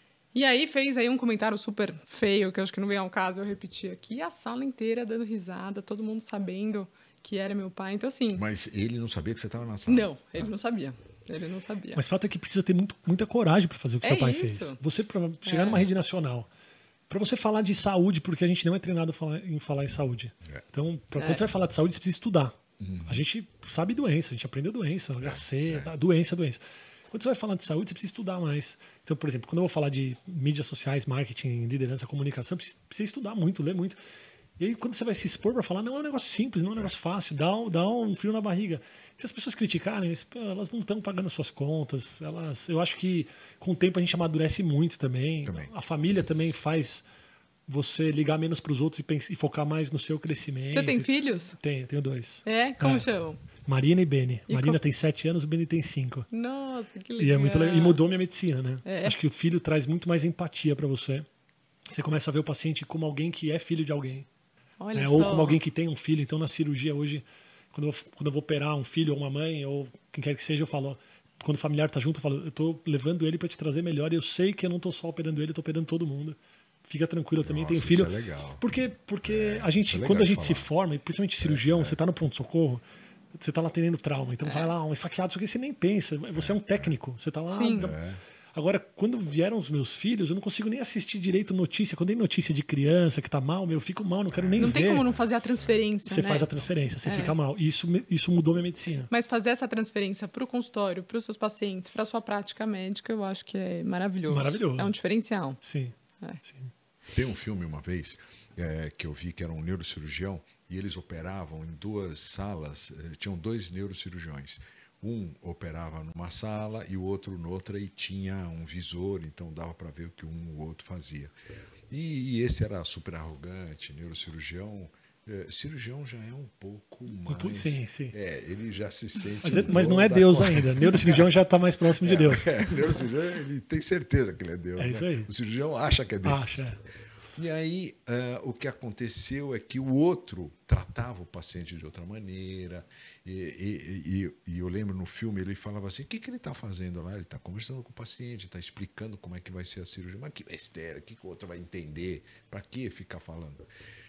E aí fez aí um comentário super feio, que eu acho que não vem ao caso eu repetir aqui. E a sala inteira dando risada, todo mundo sabendo que era meu pai. Então, assim... Mas ele não sabia que você estava na sala? Não, ele não sabia. Ele não sabia. Mas o fato é que precisa ter muita coragem para fazer o que seu pai isso. fez. Você, para chegar numa rede nacional, para você falar de saúde, porque a gente não é treinado em falar em saúde. Então, quando você vai falar de saúde, você precisa estudar. A gente sabe doença, a gente aprendeu doença, HC, doença. Quando você vai falar de saúde, você precisa estudar mais. Então, por exemplo, quando eu vou falar de mídias sociais, marketing, liderança, comunicação, precisa estudar muito, ler muito. E aí, quando você vai se expor para falar, não é um negócio simples, não é um negócio fácil, dá um frio na barriga. Se as pessoas criticarem, elas não estão pagando suas contas. Eu acho que com o tempo a gente amadurece muito também. A família também faz você ligar menos para os outros e focar mais no seu crescimento. Você tem filhos? Tenho 2. Como chamam? Marina e Beni. Marina tem 7 anos, o Beni tem 5. Nossa, que legal. E é muito legal. E mudou minha medicina, né? É. Acho que o filho traz muito mais empatia para você. Você começa a ver o paciente como alguém que é filho de alguém. Olha Ou como alguém que tem um filho. Então, na cirurgia hoje, quando eu vou operar um filho ou uma mãe, ou quem quer que seja, eu falo, quando o familiar tá junto, eu falo, eu tô levando ele para te trazer melhor, e eu sei que eu não tô só operando ele, eu tô operando todo mundo. Fica tranquilo, eu também tenho filho. Isso é legal. Porque a gente, quando a gente se forma, e principalmente cirurgião, você tá no pronto-socorro, você tá lá atendendo trauma, então vai lá, um esfaqueado, isso aqui você nem pensa, você é um técnico, você tá lá... Sim. Agora, quando vieram os meus filhos, eu não consigo nem assistir direito notícia. Quando tem notícia de criança que tá mal, eu fico mal, não quero nem ver. Não tem como não fazer a transferência, Você né? faz a transferência, você fica mal. E isso mudou minha medicina. Mas fazer essa transferência para o consultório, para os seus pacientes, para a sua prática médica, eu acho que é maravilhoso. Maravilhoso. É um diferencial. Sim. Sim. Tem um filme uma vez que eu vi que era um neurocirurgião e eles operavam em 2 salas, tinham 2 neurocirurgiões. Um operava numa sala e o outro noutra e tinha um visor, então dava para ver o que um ou outro fazia. E esse era super arrogante, neurocirurgião. Cirurgião já é um pouco mais... Sim. Ele já se sente... Mas não é Deus ainda. Neurocirurgião já está mais próximo de Deus. Neurocirurgião, ele tem certeza que ele é Deus. É isso aí. O cirurgião acha que é Deus. Acha. E aí, o que aconteceu é que o outro tratava o paciente de outra maneira. E eu lembro no filme, ele falava assim, o que ele está fazendo lá? Ele está conversando com o paciente, está explicando como é que vai ser a cirurgia. Mas que besteira, o que o outro vai entender? Para que ficar falando?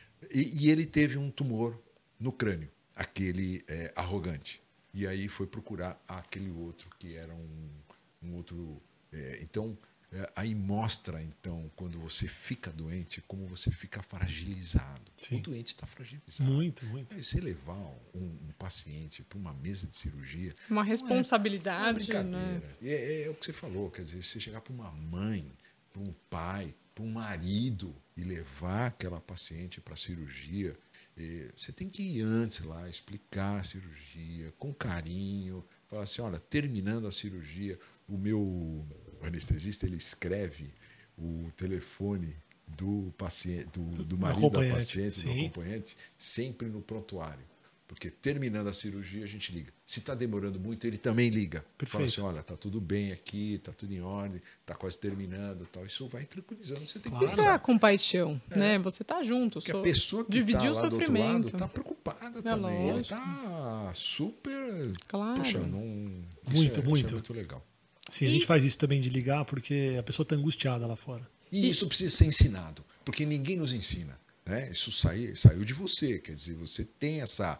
E ele teve um tumor no crânio, aquele arrogante. E aí foi procurar aquele outro, que era um outro... Então... Aí mostra, então, quando você fica doente, como você fica fragilizado. Sim. O doente está fragilizado. Muito. Aí você levar um paciente para uma mesa de cirurgia... Uma responsabilidade, não é brincadeira. né? É o que você falou, quer dizer, você chegar para uma mãe, para um pai, para um marido e levar aquela paciente para a cirurgia, você tem que ir antes lá, explicar a cirurgia, com carinho, falar assim, olha, terminando a cirurgia, o meu... O anestesista, ele escreve o telefone do paciente, do marido da paciente, do acompanhante, sempre no prontuário. Porque terminando a cirurgia, a gente liga. Se está demorando muito, ele também liga. Perfeito. Fala assim, olha, está tudo bem aqui, está tudo em ordem, está quase terminando. Tal. Isso vai tranquilizando. Você tem que Isso é a compaixão, né? Você tá junto. Porque a pessoa que dividir está o lá do outro lado sofrimento. está preocupada também. Ele lógico. está super... Claro. Poxa, Muito. Isso é muito legal. Sim, a gente faz isso também de ligar, porque a pessoa está angustiada lá fora. E isso precisa ser ensinado, porque ninguém nos ensina. Né? Isso saiu de você, quer dizer, você tem essa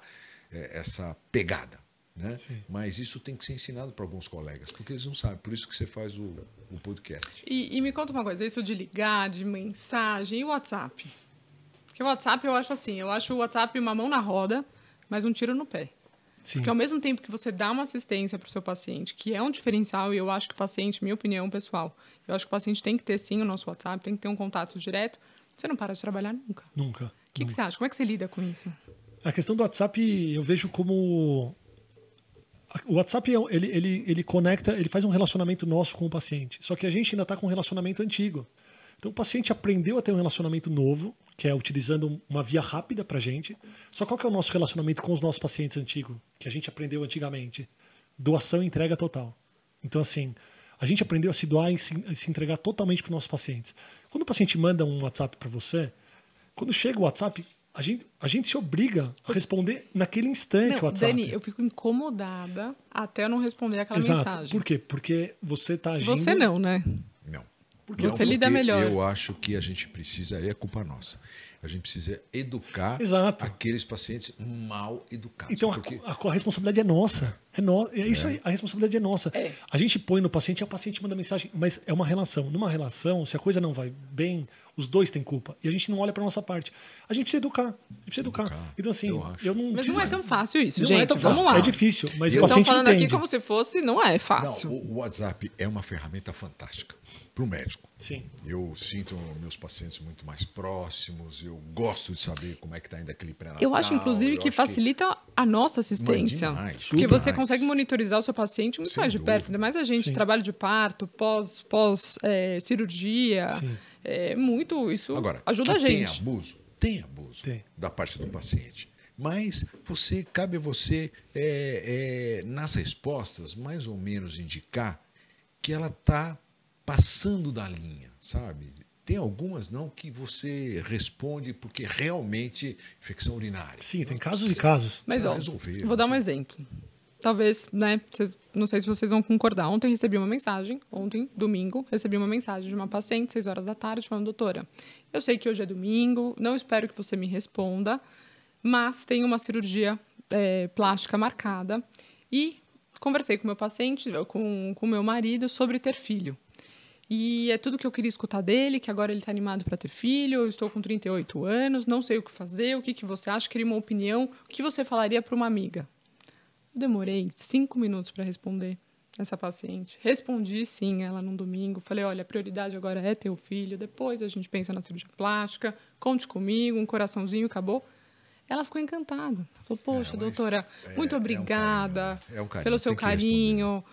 pegada. Né? Mas isso tem que ser ensinado para alguns colegas, porque eles não sabem. Por isso que você faz o podcast. E me conta uma coisa, isso de ligar, de mensagem e o WhatsApp? Porque o WhatsApp eu acho o WhatsApp uma mão na roda, mas um tiro no pé. Sim. Porque ao mesmo tempo que você dá uma assistência para o seu paciente, que é um diferencial, e eu acho que o paciente, minha opinião pessoal, eu acho que o paciente tem que ter sim o nosso WhatsApp, tem que ter um contato direto, você não para de trabalhar nunca. Nunca. O que você acha? Como é que você lida com isso? A questão do WhatsApp eu vejo como... O WhatsApp, ele conecta, ele faz um relacionamento nosso com o paciente. Só que a gente ainda está com um relacionamento antigo. Então o paciente aprendeu a ter um relacionamento novo, que é utilizando uma via rápida para a gente. Só qual que é o nosso relacionamento com os nossos pacientes antigos, que a gente aprendeu antigamente? Doação e entrega total. Então, assim, a gente aprendeu a se doar e se entregar totalmente para os nossos pacientes. Quando o paciente manda um WhatsApp para você, quando chega o WhatsApp, a gente se obriga a responder naquele instante o WhatsApp. Dani, eu fico incomodada até eu não responder aquela mensagem. Por quê? Porque você tá agindo... Você não, né? Não. Porque você lida melhor. Eu acho que a gente precisa, é culpa nossa, a gente precisa educar aqueles pacientes mal educados. Então a responsabilidade é nossa. É isso aí, a responsabilidade é nossa. A gente põe no paciente e o paciente manda mensagem, mas é uma relação. Numa relação, se a coisa não vai bem, os dois têm culpa. E a gente não olha para nossa parte. A gente precisa educar. Então, assim, eu não. Mas não é tão fácil isso, não gente. É tão fácil. Vamos lá. É difícil, mas o Estão paciente falando entende. aqui como se fosse, não é fácil. Não, o WhatsApp é uma ferramenta fantástica para o médico. Sim. Eu sinto meus pacientes muito mais próximos, eu gosto de saber como é que está indo aquele pré-natal. Eu acho, inclusive, que facilita a nossa assistência. Demais, porque você consegue monitorizar o seu paciente muito mais de perto. Ainda mais a gente, trabalho de parto, pós-cirurgia. Muito, isso Agora, ajuda a gente. Tem abuso da parte do paciente. Mas cabe a você, nas respostas, mais ou menos indicar que ela está passando da linha, sabe? Tem algumas não que você responde porque realmente infecção urinária. Sim, tem casos e casos. Mas vou dar um exemplo. Talvez, né, não sei se vocês vão concordar. Ontem, domingo, recebi uma mensagem de uma paciente, 6 horas da tarde, falando: doutora, eu sei que hoje é domingo, não espero que você me responda, mas tenho uma cirurgia plástica marcada e conversei com meu paciente, com meu marido, sobre ter filho. E é tudo que eu queria escutar dele, que agora ele está animado para ter filho, eu estou com 38 anos, não sei o que fazer, o que você acha, queria uma opinião, o que você falaria para uma amiga? Eu demorei 5 minutos para responder essa paciente. Respondi sim, ela num domingo, falei: olha, a prioridade agora é ter o filho, depois a gente pensa na cirurgia plástica, conte comigo, um coraçãozinho, acabou. Ela ficou encantada. Falou: poxa, doutora, muito obrigada pelo seu carinho.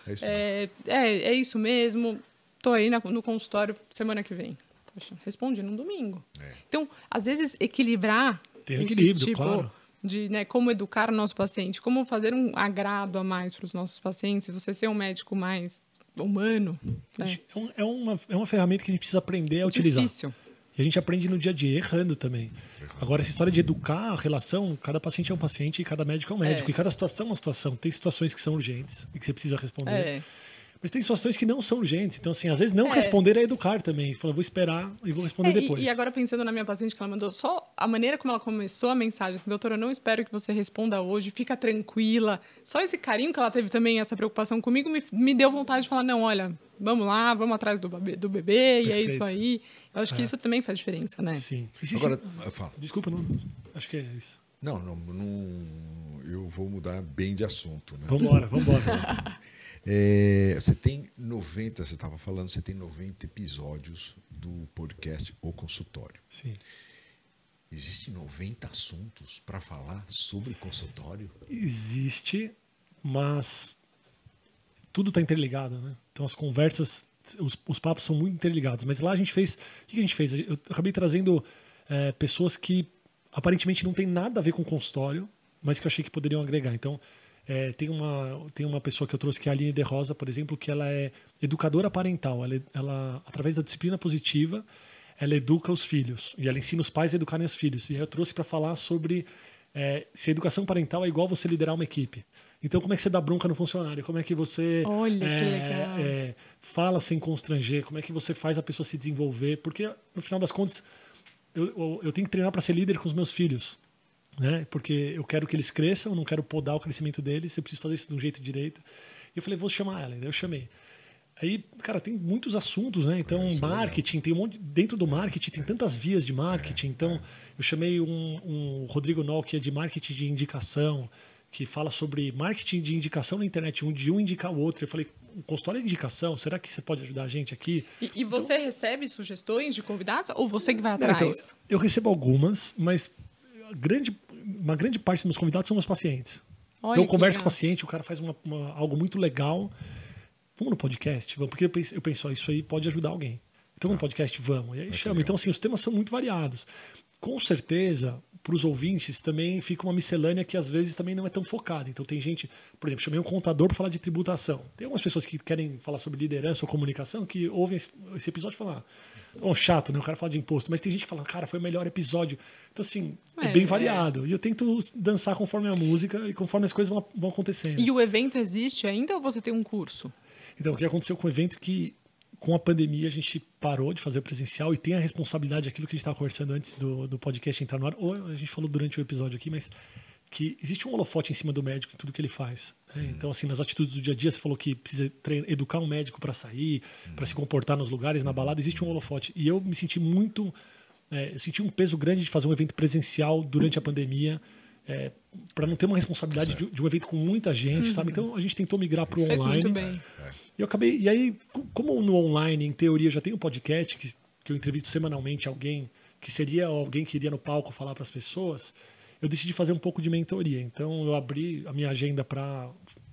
É isso mesmo. Estou aí no consultório semana que vem. Poxa, respondi num domingo. Então, às vezes, equilibrar tem um equilíbrio, claro. De como educar o nosso paciente, como fazer um agrado a mais para os nossos pacientes, você ser um médico mais humano. Né? É uma ferramenta que a gente precisa aprender a utilizar. Difícil. E a gente aprende no dia a dia, errando também. Agora, essa história de educar a relação, cada paciente é um paciente e cada médico é um médico. E cada situação é uma situação. Tem situações que são urgentes e que você precisa responder. Mas tem situações que não são urgentes. Então, assim, às vezes não responder é educar também. Você fala: vou esperar e vou responder depois. E agora, pensando na minha paciente, que ela mandou só a maneira como ela começou a mensagem, assim: doutora, eu não espero que você responda hoje, fica tranquila. Só esse carinho que ela teve também, essa preocupação comigo, me deu vontade de falar: não, olha, vamos lá, vamos atrás do bebê, Perfeito. E é isso aí. Eu acho que isso também faz diferença, né? Sim. Agora, eu falo. Desculpa, não. Acho que é isso. Não, eu vou mudar bem de assunto. Né? Vambora. Você tem 90, você estava falando, você tem 90 episódios do podcast O Consultório. Sim. Existem 90 assuntos para falar sobre consultório? Existe, mas tudo está interligado, né? Então as conversas, os papos são muito interligados. Mas lá a gente fez... O que a gente fez? Eu acabei trazendo pessoas que aparentemente não tem nada a ver com consultório, mas que eu achei que poderiam agregar. Então... tem uma pessoa que eu trouxe, que é a Aline De Rosa, por exemplo, que ela é educadora parental. Ela, através da disciplina positiva, ela educa os filhos. E ela ensina os pais a educarem os filhos. E aí eu trouxe para falar sobre se a educação parental é igual você liderar uma equipe. Então, como é que você dá bronca no funcionário? Como é que você fala sem constranger? Como é que você faz a pessoa se desenvolver? Porque, no final das contas, eu tenho que treinar para ser líder com os meus filhos. Né? Porque eu quero que eles cresçam, eu não quero podar o crescimento deles, eu preciso fazer isso de um jeito direito. E eu falei: vou chamar ela. Daí eu chamei. Aí, cara, tem muitos assuntos, né? Então, marketing, tem um monte. Dentro do marketing, tem tantas vias de marketing. Então, eu chamei um Rodrigo Noll, que é de marketing de indicação, que fala sobre marketing de indicação na internet, de um indicar o outro. Eu falei: um consultório de indicação, será que você pode ajudar a gente aqui? E você recebe sugestões de convidados ou você que vai atrás? Então, eu recebo algumas, mas uma grande parte dos meus convidados são meus pacientes. Olha, então eu converso com o paciente, o cara faz algo muito legal. Vamos no podcast? Vamos, porque eu penso: isso aí pode ajudar alguém. Então no podcast vamos. E aí chama. Então, assim, os temas são muito variados. com certeza, para os ouvintes também fica uma miscelânea que às vezes também não é tão focada. Então tem gente, por exemplo, chamei um contador para falar de tributação. Tem algumas pessoas que querem falar sobre liderança ou comunicação que ouvem esse episódio e falam, chato, né? O cara fala de imposto. Mas tem gente que fala, cara, foi o melhor episódio. Então, assim, é bem variado. E eu tento dançar conforme a música e conforme as coisas vão acontecendo. E o evento existe ainda ou você tem um curso? Então, o que aconteceu com o evento é que, com a pandemia, a gente parou de fazer o presencial e tem a responsabilidade, aquilo que a gente estava conversando antes do podcast entrar no ar, ou a gente falou durante o episódio aqui, mas que existe um holofote em cima do médico em tudo que ele faz. Né? Então, assim, nas atitudes do dia a dia, você falou que precisa educar um médico para sair, para se comportar nos lugares, na balada, existe um holofote. E eu me senti muito... eu senti um peso grande de fazer um evento presencial durante a pandemia, para não ter uma responsabilidade de um evento com muita gente, sabe? Então, a gente tentou migrar para o online. Fez muito bem. E eu acabei... E aí, como no online, em teoria, já tem um podcast que eu entrevisto semanalmente alguém que seria alguém que iria no palco falar para as pessoas, eu decidi fazer um pouco de mentoria. Então, eu abri a minha agenda para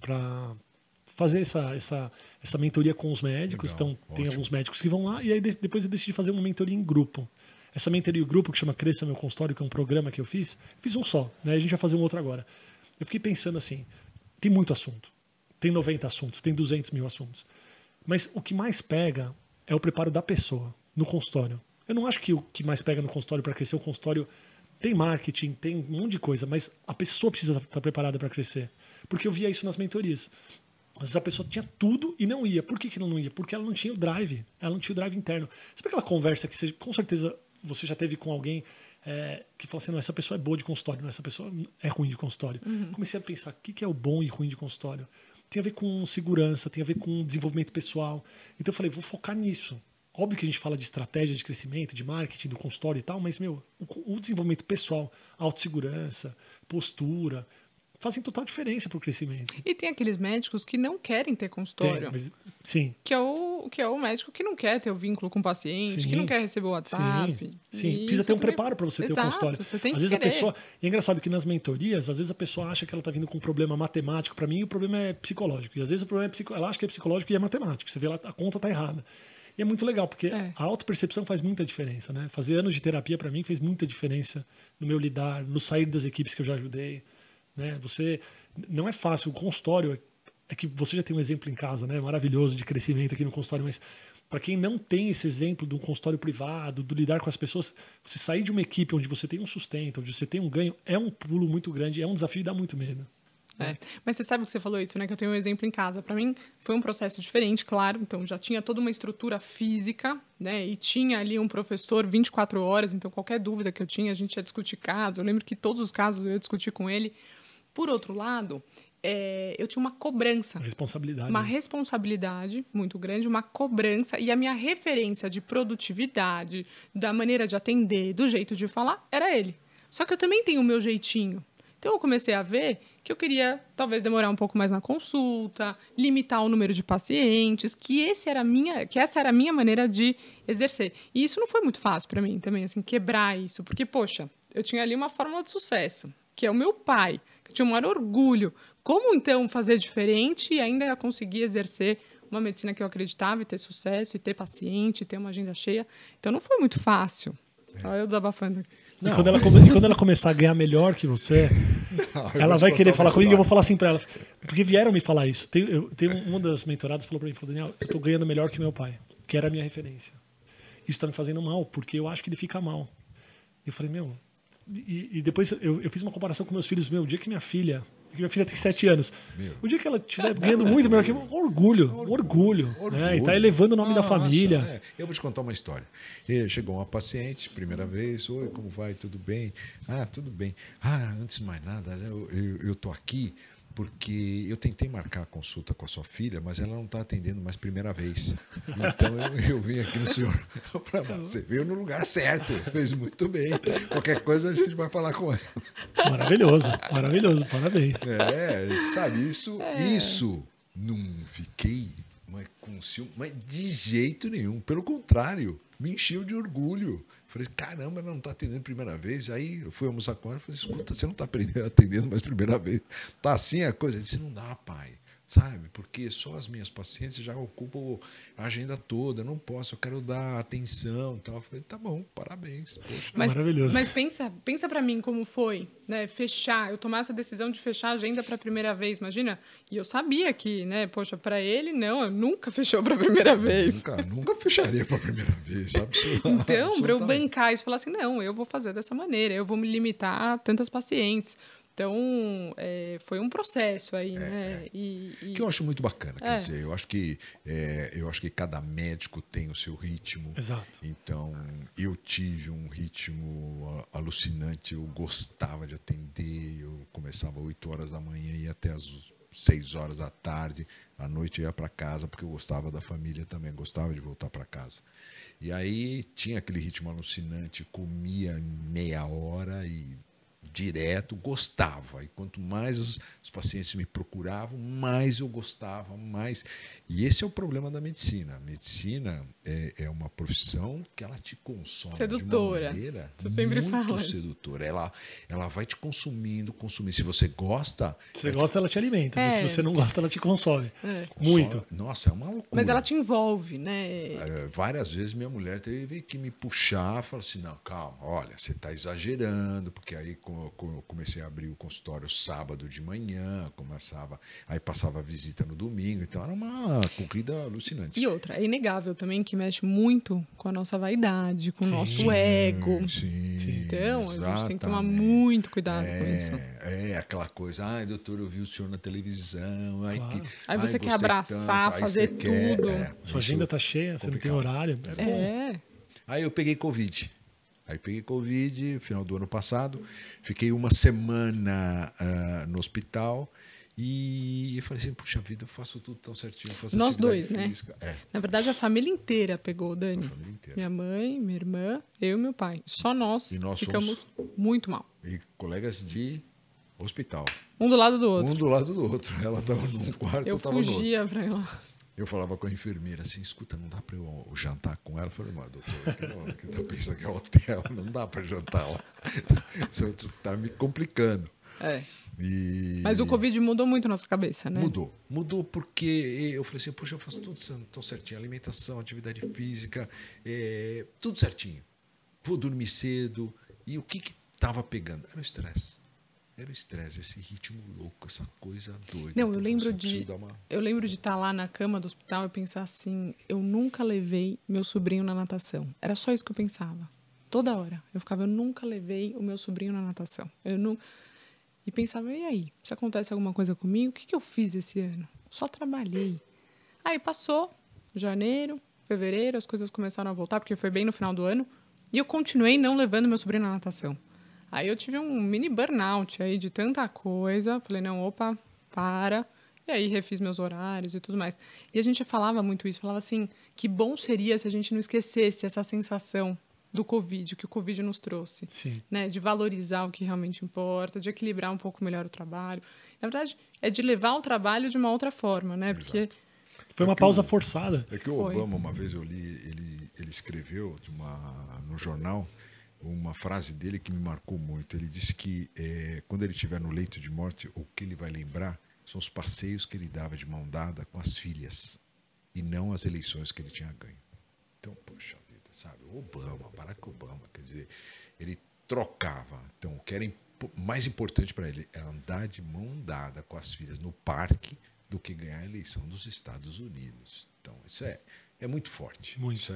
fazer essa mentoria com os médicos. Legal, então, tem alguns médicos que vão lá. E aí, depois eu decidi fazer uma mentoria em grupo. Essa mentoria em grupo, que chama Cresça Meu Consultório, que é um programa que eu fiz um só. Né? A gente vai fazer um outro agora. Eu fiquei pensando assim, tem muito assunto. Tem 90 assuntos, tem 200 mil assuntos. Mas o que mais pega é o preparo da pessoa no consultório. Eu não acho que o que mais pega no consultório para crescer, o consultório tem marketing, tem um monte de coisa, mas a pessoa precisa estar preparada para crescer. Porque eu via isso nas mentorias. Às vezes a pessoa tinha tudo e não ia. Por que ela não ia? Porque ela não tinha o drive. Ela não tinha o drive interno. Sabe aquela conversa que você, com certeza você já teve com alguém que fala assim, não, essa pessoa é boa de consultório, não, essa pessoa é ruim de consultório. Comecei a pensar, o que é o bom e ruim de consultório? Tem a ver com segurança, tem a ver com desenvolvimento pessoal. Então eu falei, vou focar nisso. Óbvio que a gente fala de estratégia de crescimento, de marketing, do consultório e tal, mas, o desenvolvimento pessoal, autossegurança, postura, fazem total diferença para o crescimento. E tem aqueles médicos que não querem ter consultório. Sim. Que é o médico que não quer ter o vínculo com o paciente, que não quer receber o WhatsApp. Sim. Precisa ter um preparo para você ter o consultório. Você tem às vezes a pessoa... E é engraçado que nas mentorias, às vezes a pessoa acha que ela está vindo com um problema matemático para mim e o problema é psicológico. E às vezes o problema é ela acha que é psicológico e é matemático. Você vê lá, a conta está errada. E é muito legal, porque a autopercepção faz muita diferença, né? Fazer anos de terapia, para mim, fez muita diferença no meu lidar, no sair das equipes que eu já ajudei. Né? Não é fácil. O consultório é que você já tem um exemplo em casa, né? Maravilhoso de crescimento aqui no consultório, mas para quem não tem esse exemplo de um consultório privado, do lidar com as pessoas, você sair de uma equipe onde você tem um sustento, onde você tem um ganho, é um pulo muito grande, é um desafio e dá muito medo. Mas você sabe que você falou isso, né? Que eu tenho um exemplo em casa. Para mim, foi um processo diferente, claro. Então, já tinha toda uma estrutura física, né? E tinha ali um professor 24 horas. Então, qualquer dúvida que eu tinha, a gente ia discutir casos. Eu lembro que todos os casos eu ia discutir com ele. Por outro lado, eu tinha uma cobrança. Uma responsabilidade muito grande, uma cobrança. E a minha referência de produtividade, da maneira de atender, do jeito de falar, era ele. Só que eu também tenho o meu jeitinho. Então, eu comecei a ver que eu queria, talvez, demorar um pouco mais na consulta, limitar o número de pacientes, que essa era a minha maneira de exercer. E isso não foi muito fácil para mim também, assim, quebrar isso. Porque, poxa, eu tinha ali uma fórmula de sucesso, que é o meu pai, que eu tinha o maior orgulho. Como, então, fazer diferente e ainda conseguir exercer uma medicina que eu acreditava e ter sucesso, e ter paciente, e ter uma agenda cheia? Então, não foi muito fácil. Olha eu desabafando aqui. E quando ela começar a ganhar melhor que você, ela vai querer falar comigo e eu vou falar assim pra ela. Porque vieram me falar isso. Tem uma das mentoradas falou pra mim, Daniel, eu tô ganhando melhor que meu pai, que era a minha referência. Isso tá me fazendo mal, porque eu acho que ele fica mal. Eu falei, e depois eu fiz uma comparação com meus filhos. O dia que minha filha tem 7 anos. O dia que ela estiver ganhando muito melhor que eu, orgulho. Né? E tá elevando o nome da família. Eu vou te contar uma história. Chegou uma paciente, primeira vez. Oi, como vai? Tudo bem? Tudo bem. Antes de mais nada, eu tô aqui porque eu tentei marcar a consulta com a sua filha, mas ela não está atendendo mais primeira vez. Então eu vim aqui no senhor. Você veio no lugar certo, fez muito bem. Qualquer coisa a gente vai falar com ela. Maravilhoso, parabéns. Sabe, isso não fiquei com ciúme, mas de jeito nenhum. Pelo contrário, me encheu de orgulho. Falei, caramba, ela não está atendendo primeira vez. Aí eu fui almoçar com ela e falei, escuta, você não está atendendo mais primeira vez. Tá assim a coisa? Ele disse, não dá, pai. sabe? Porque só as minhas pacientes já ocupam a agenda toda, eu não posso, eu quero dar atenção e tal. Eu falei, tá bom, parabéns. Poxa. Maravilhoso. Mas pensa para mim como foi, né? Eu tomar essa decisão de fechar a agenda para a primeira vez, imagina? E eu sabia que, né, poxa, para ele não, eu nunca fechou para a primeira vez. Nunca fecharia para a primeira vez, absolutamente. Então, para eu bancar isso, falar assim, não, eu vou fazer dessa maneira, eu vou me limitar a tantas pacientes. Então, foi um processo aí, né? Que eu acho muito bacana, quer dizer, eu acho que cada médico tem o seu ritmo. Exato. Então, eu tive um ritmo alucinante, eu gostava de atender, eu começava às 8 horas da manhã e ia até às 6 horas da tarde, à noite eu ia para casa, porque eu gostava da família também, gostava de voltar para casa. E aí tinha aquele ritmo alucinante, comia em meia hora e direto, gostava. E quanto mais os pacientes me procuravam, mais eu gostava, mais. E esse é o problema da medicina. A medicina é uma profissão que ela te consome sedutora. de uma maneira Você sempre muito fala sedutora. Ela vai te consumindo. Se você gosta... Se você gosta, ela te alimenta. Mas se você não gosta, ela te consome. Muito. Nossa, é uma loucura. Mas ela te envolve, né? Várias vezes minha mulher teve que me puxar, falar assim, não, calma, olha, você está exagerando, porque aí eu comecei a abrir o consultório sábado de manhã, aí passava a visita no domingo, então era uma corrida alucinante. E outra, é inegável também que mexe muito com a nossa vaidade, com o nosso ego. Sim, então, a gente tem que tomar muito cuidado com isso. Aquela coisa, ai, doutor, eu vi o senhor na televisão. Claro. Aí você quer abraçar, tanto, fazer tudo. Sua agenda tá cheia, você não tem horário. Aí eu peguei Covid. Final do ano passado. Fiquei uma semana no hospital. E eu falei assim, puxa vida, eu faço tudo tão certinho. Nós dois, né? Física. Na verdade, a família inteira pegou, Dani. A família inteira. Minha mãe, minha irmã, eu e meu pai. Só nós ficamos muito mal. E colegas de hospital. Um do lado do outro. Um do lado do outro. Ela estava num quarto, eu estava no outro. Eu fugia para lá. Eu falava com a enfermeira assim, escuta, não dá para eu jantar com ela? Eu falei, não, doutor, que tá pensando que é hotel, não dá para jantar lá. Você está me complicando. Mas o Covid mudou muito a nossa cabeça, né? Mudou porque eu falei assim, poxa, eu faço tudo tão certinho, alimentação, atividade física, tudo certinho. Vou dormir cedo. E o que estava pegando? Era o estresse, esse ritmo louco, essa coisa doida. Não, eu lembro de estar lá na cama do hospital e pensar assim, eu nunca levei meu sobrinho na natação. Era só isso que eu pensava. Toda hora. Eu nunca levei o meu sobrinho na natação. E pensava, e aí? Se acontece alguma coisa comigo, o que eu fiz esse ano? Só trabalhei. Aí passou janeiro, fevereiro, as coisas começaram a voltar, porque foi bem no final do ano. E eu continuei não levando meu sobrinho na natação. Aí eu tive um mini burnout aí de tanta coisa. Falei, não, opa, para. E aí refiz meus horários e tudo mais. E a gente falava muito isso. Falava assim, que bom seria se a gente não esquecesse essa sensação do Covid, que o Covid nos trouxe. Sim. Né? De valorizar o que realmente importa, de equilibrar um pouco melhor o trabalho. Na verdade, é de levar o trabalho de uma outra forma, né? Porque foi uma pausa forçada. É que o Obama, uma vez eu li, ele escreveu no jornal uma frase dele que me marcou muito. Ele disse que quando ele estiver no leito de morte, o que ele vai lembrar são os passeios que ele dava de mão dada com as filhas e não as eleições que ele tinha ganho. Então, poxa vida, sabe? Barack Obama, quer dizer, ele trocava. Então, o que era mais importante para ele é andar de mão dada com as filhas no parque do que ganhar a eleição dos Estados Unidos. Então, isso é muito forte. Muito.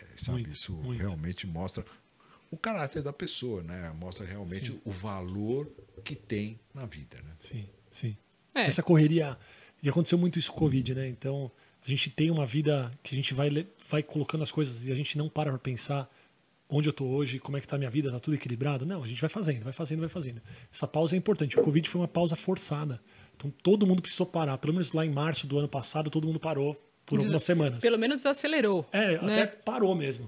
Isso realmente mostra o caráter da pessoa, né? Mostra realmente o valor que tem na vida, né? Sim. Essa correria, e aconteceu muito isso com o Covid, né? Então, a gente tem uma vida que a gente vai colocando as coisas e a gente não para pensar onde eu estou hoje, como é que está a minha vida, está tudo equilibrado? Não, a gente vai fazendo. Essa pausa é importante. O Covid foi uma pausa forçada. Então, todo mundo precisou parar. Pelo menos lá em março do ano passado, todo mundo parou por algumas semanas. Pelo menos desacelerou. Né? Até parou mesmo.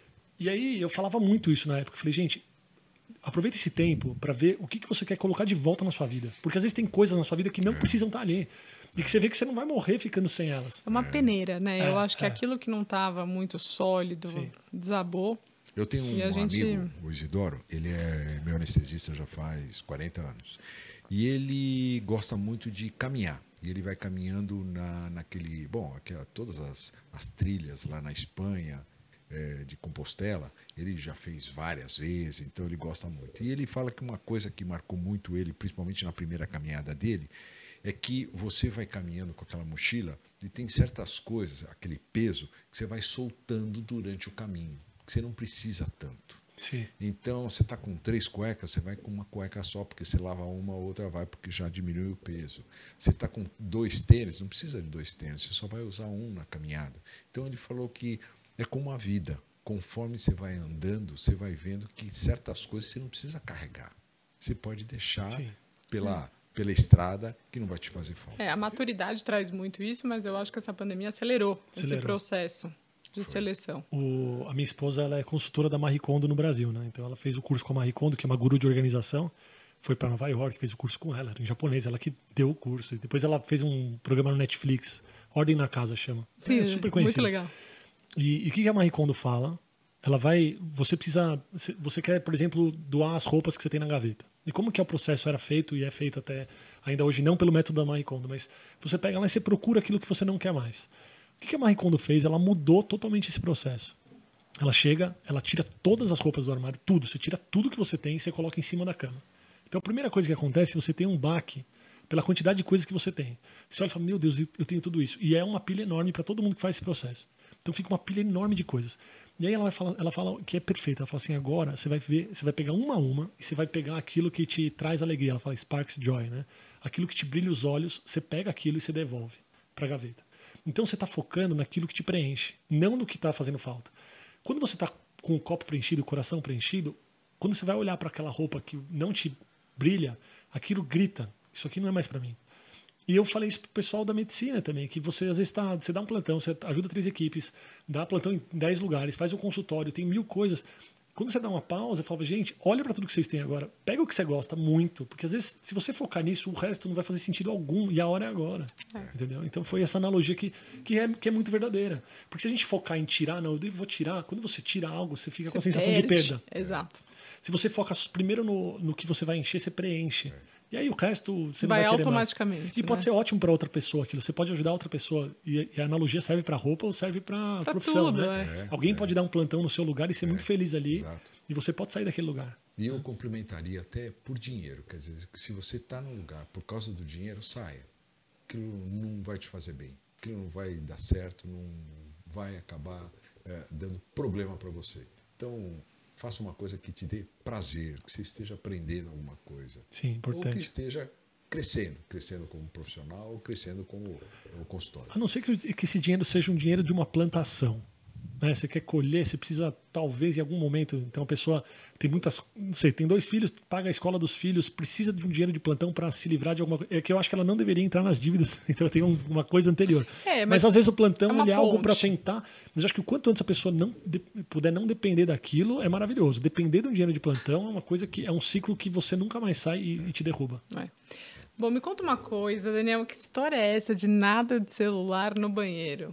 E aí eu falava muito isso na época. Eu falei, gente, aproveita esse tempo para ver o que você quer colocar de volta na sua vida. Porque às vezes tem coisas na sua vida que não precisam estar ali. E que você vê que você não vai morrer ficando sem elas. É uma peneira, né? Eu acho que aquilo que não estava muito sólido desabou. Eu tenho um amigo, o Isidoro, ele é meu anestesista já faz 40 anos. E ele gosta muito de caminhar. e ele vai caminhando naquele... Bom, todas as trilhas lá na Espanha, de Compostela, ele já fez várias vezes, então ele gosta muito. E ele fala que uma coisa que marcou muito ele, principalmente na primeira caminhada dele, é que você vai caminhando com aquela mochila e tem certas coisas, aquele peso, que você vai soltando durante o caminho, que você não precisa tanto. Sim. Então, você está com 3 cuecas, você vai com uma cueca só, porque você lava uma, a outra vai, porque já diminui o peso. Você está com 2 tênis, não precisa de 2 tênis, você só vai usar um na caminhada. Então, ele falou que é como a vida. Conforme você vai andando, você vai vendo que certas coisas você não precisa carregar. Você pode deixar pela estrada, que não vai te fazer falta. A maturidade traz muito isso, mas eu acho que essa pandemia acelerou. Esse processo de seleção. A minha esposa, ela é consultora da Marie Kondo no Brasil, né? Então ela fez o curso com a Marie Kondo, que é uma guru de organização, foi para Nova York, fez o curso com ela, era em japonês, ela que deu o curso. E depois ela fez um programa no Netflix, Ordem na Casa chama. Sim, é super conhecido. Muito legal. E o que a Marie Kondo fala? Ela vai, você quer, por exemplo, doar as roupas que você tem na gaveta. E como que o processo era feito e é feito até ainda hoje, não pelo método da Marie Kondo, mas você pega lá e você procura aquilo que você não quer mais. O que a Marie Kondo fez? Ela mudou totalmente esse processo. Ela chega, ela tira todas as roupas do armário, tudo. Você tira tudo que você tem e você coloca em cima da cama. Então a primeira coisa que acontece, você tem um baque pela quantidade de coisas que você tem. Você olha e fala, meu Deus, eu tenho tudo isso. E é uma pilha enorme para todo mundo que faz esse processo. Então fica uma pilha enorme de coisas. E aí ela fala que é perfeita. Ela fala assim, agora você vai pegar uma a uma e você vai pegar aquilo que te traz alegria. Ela fala Sparks Joy, né? Aquilo que te brilha os olhos, você pega aquilo e você devolve para a gaveta. Então você está focando naquilo que te preenche, não no que está fazendo falta. Quando você está com o copo preenchido, o coração preenchido, quando você vai olhar para aquela roupa que não te brilha, aquilo grita, isso aqui não é mais para mim. E eu falei isso pro pessoal da medicina também, que você às vezes você dá um plantão, você ajuda 3 equipes, dá plantão em 10 lugares, faz um consultório, tem 1000 coisas. Quando você dá uma pausa, eu falo, gente, olha para tudo que vocês têm agora, pega o que você gosta muito, porque às vezes se você focar nisso, o resto não vai fazer sentido algum, e a hora é agora. Entendeu? Então foi essa analogia que é muito verdadeira. Porque se a gente focar em tirar, não, eu vou tirar, quando você tira algo, você fica com a sensação de perda. Exato. Se você foca primeiro no que você vai encher, você preenche. E aí o resto você não vai vai querer automaticamente. Mais. E pode ser ótimo para outra pessoa aquilo. Você pode ajudar outra pessoa. E a analogia serve para roupa ou serve para profissão, tudo, né? Alguém pode dar um plantão no seu lugar e ser muito feliz ali. Exato. E você pode sair daquele lugar. E eu complementaria até por dinheiro. Quer dizer, se você está num lugar por causa do dinheiro, saia. Aquilo não vai te fazer bem. Aquilo não vai dar certo, não vai acabar dando problema para você. Então, faça uma coisa que te dê prazer, que você esteja aprendendo alguma coisa. Sim, importante. Ou que esteja crescendo como profissional, ou crescendo como o consultório. A não ser que esse dinheiro seja um dinheiro de uma plantação. Né? Você quer colher, você precisa, talvez, em algum momento. Então, a pessoa tem muitas. Não sei, tem 2 filhos, paga a escola dos filhos, precisa de um dinheiro de plantão para se livrar de alguma coisa. É que eu acho que ela não deveria entrar nas dívidas. Então, tem uma coisa anterior. Mas às vezes o plantão é algo para tentar. Mas eu acho que o quanto antes a pessoa puder não depender daquilo, é maravilhoso. Depender de um dinheiro de plantão é uma coisa que é um ciclo que você nunca mais sai e te derruba. Bom, me conta uma coisa, Daniel. Que história é essa de nada de celular no banheiro?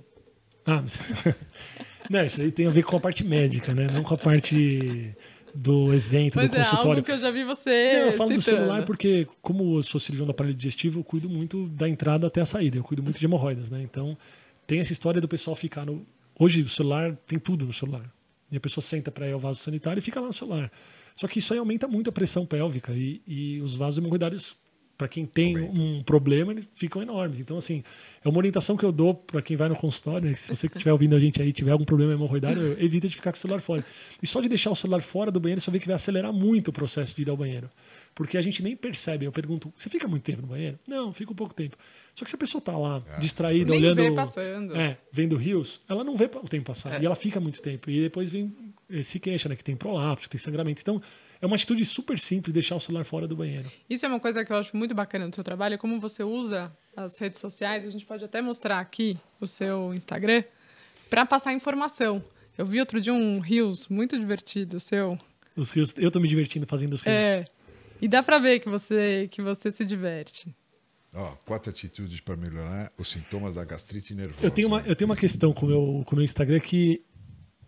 Não, isso aí tem a ver com a parte médica, né? Não com a parte do evento, do consultório. Mas é algo que eu já vi você eu falo citando. do celular porque, como eu sou cirurgião do aparelho digestivo, eu cuido muito da entrada até a saída. Eu cuido muito de hemorroidas, né? Então, tem essa história do pessoal ficar no... Hoje, o celular, tem tudo no celular. E a pessoa senta para ir ao vaso sanitário e fica lá no celular. Só que isso aí aumenta muito a pressão pélvica e os vasos hemorroidários, para quem tem um problema, eles ficam enormes. Então, assim, é uma orientação que eu dou para quem vai no consultório. Se você que estiver ouvindo a gente aí tiver algum problema hemorroidário, evita de ficar com o celular fora. E só de deixar o celular fora do banheiro, você vê que vai acelerar muito o processo de ir ao banheiro. Porque a gente nem percebe. Eu pergunto, você fica muito tempo no banheiro? Não, fica um pouco tempo. Só que se a pessoa tá lá, distraída, nem olhando... vê passando. Vendo rios, ela não vê o tempo passar. E ela fica muito tempo. E depois se queixa, né? Que tem prolapso, tem sangramento. Então, é uma atitude super simples deixar o celular fora do banheiro. Isso é uma coisa que eu acho muito bacana no seu trabalho, é como você usa as redes sociais. A gente pode até mostrar aqui o seu Instagram para passar informação. Eu vi outro dia um Reels muito divertido seu. Os Reels, eu tô me divertindo fazendo os Reels. E dá para ver que você se diverte. 4 atitudes para melhorar os sintomas da gastrite nervosa. Eu tenho uma questão com o meu Instagram que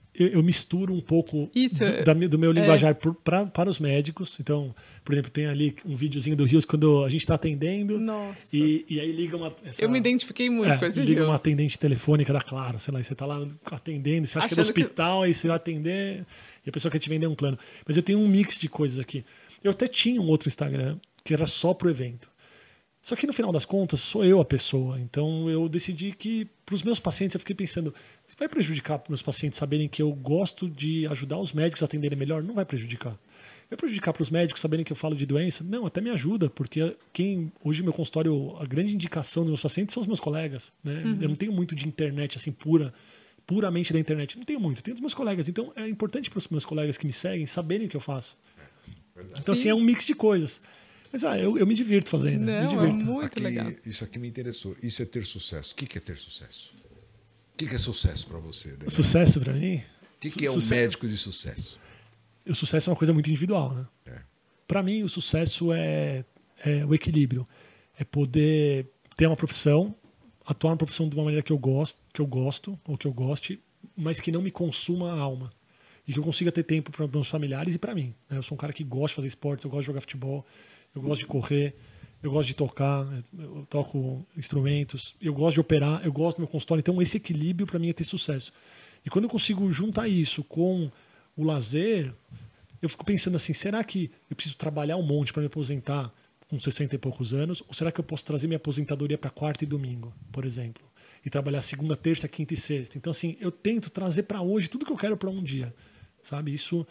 eu misturo um pouco Isso, do meu linguajar para os médicos. Então, por exemplo, tem ali um videozinho do Rios quando a gente está atendendo. Nossa. E aí liga Eu me identifiquei muito com esse liga Rios. uma atendente telefônica da Claro, sei lá, e você está lá atendendo, você acha que é do hospital, aí você vai atender e a pessoa quer te vender um plano. Mas eu tenho um mix de coisas aqui. Eu até tinha um outro Instagram que era só pro evento. Só que no final das contas, sou eu a pessoa. Então eu decidi que, para os meus pacientes, eu fiquei pensando: vai prejudicar para meus pacientes saberem que eu gosto de ajudar os médicos a atenderem melhor? Não vai prejudicar. Vai prejudicar para os médicos saberem que eu falo de doença? Não, até me ajuda, porque hoje meu consultório, a grande indicação dos meus pacientes são os meus colegas. Né? Eu não tenho muito de internet assim puramente da internet. Não tenho muito, tenho dos meus colegas. Então é importante para os meus colegas que me seguem saberem o que eu faço. Então, assim, é um mix de coisas. Mas eu me divirto fazendo. Não, me divirto. é muito legal. Isso aqui me interessou. Isso é ter sucesso. O que é ter sucesso? O que é sucesso para você? Daniel? Sucesso para mim? O que é um médico de sucesso? O sucesso é uma coisa muito individual, né? Para mim, o sucesso é o equilíbrio. É poder ter uma profissão, atuar na profissão de uma maneira que eu gosto ou que eu goste, mas que não me consuma a alma. E que eu consiga ter tempo para meus familiares e para mim. Né? Eu sou um cara que gosta de fazer esporte, eu gosto de jogar futebol, eu gosto de correr, eu gosto de tocar, eu toco instrumentos, eu gosto de operar, eu gosto do meu consultório. Então, esse equilíbrio para mim é ter sucesso. E quando eu consigo juntar isso com o lazer, eu fico pensando assim: será que eu preciso trabalhar um monte para me aposentar com 60 e poucos anos? Ou será que eu posso trazer minha aposentadoria para quarta e domingo, por exemplo? E trabalhar segunda, terça, quinta e sexta. Então, assim, eu tento trazer para hoje tudo que eu quero para um dia. Sabe? Isso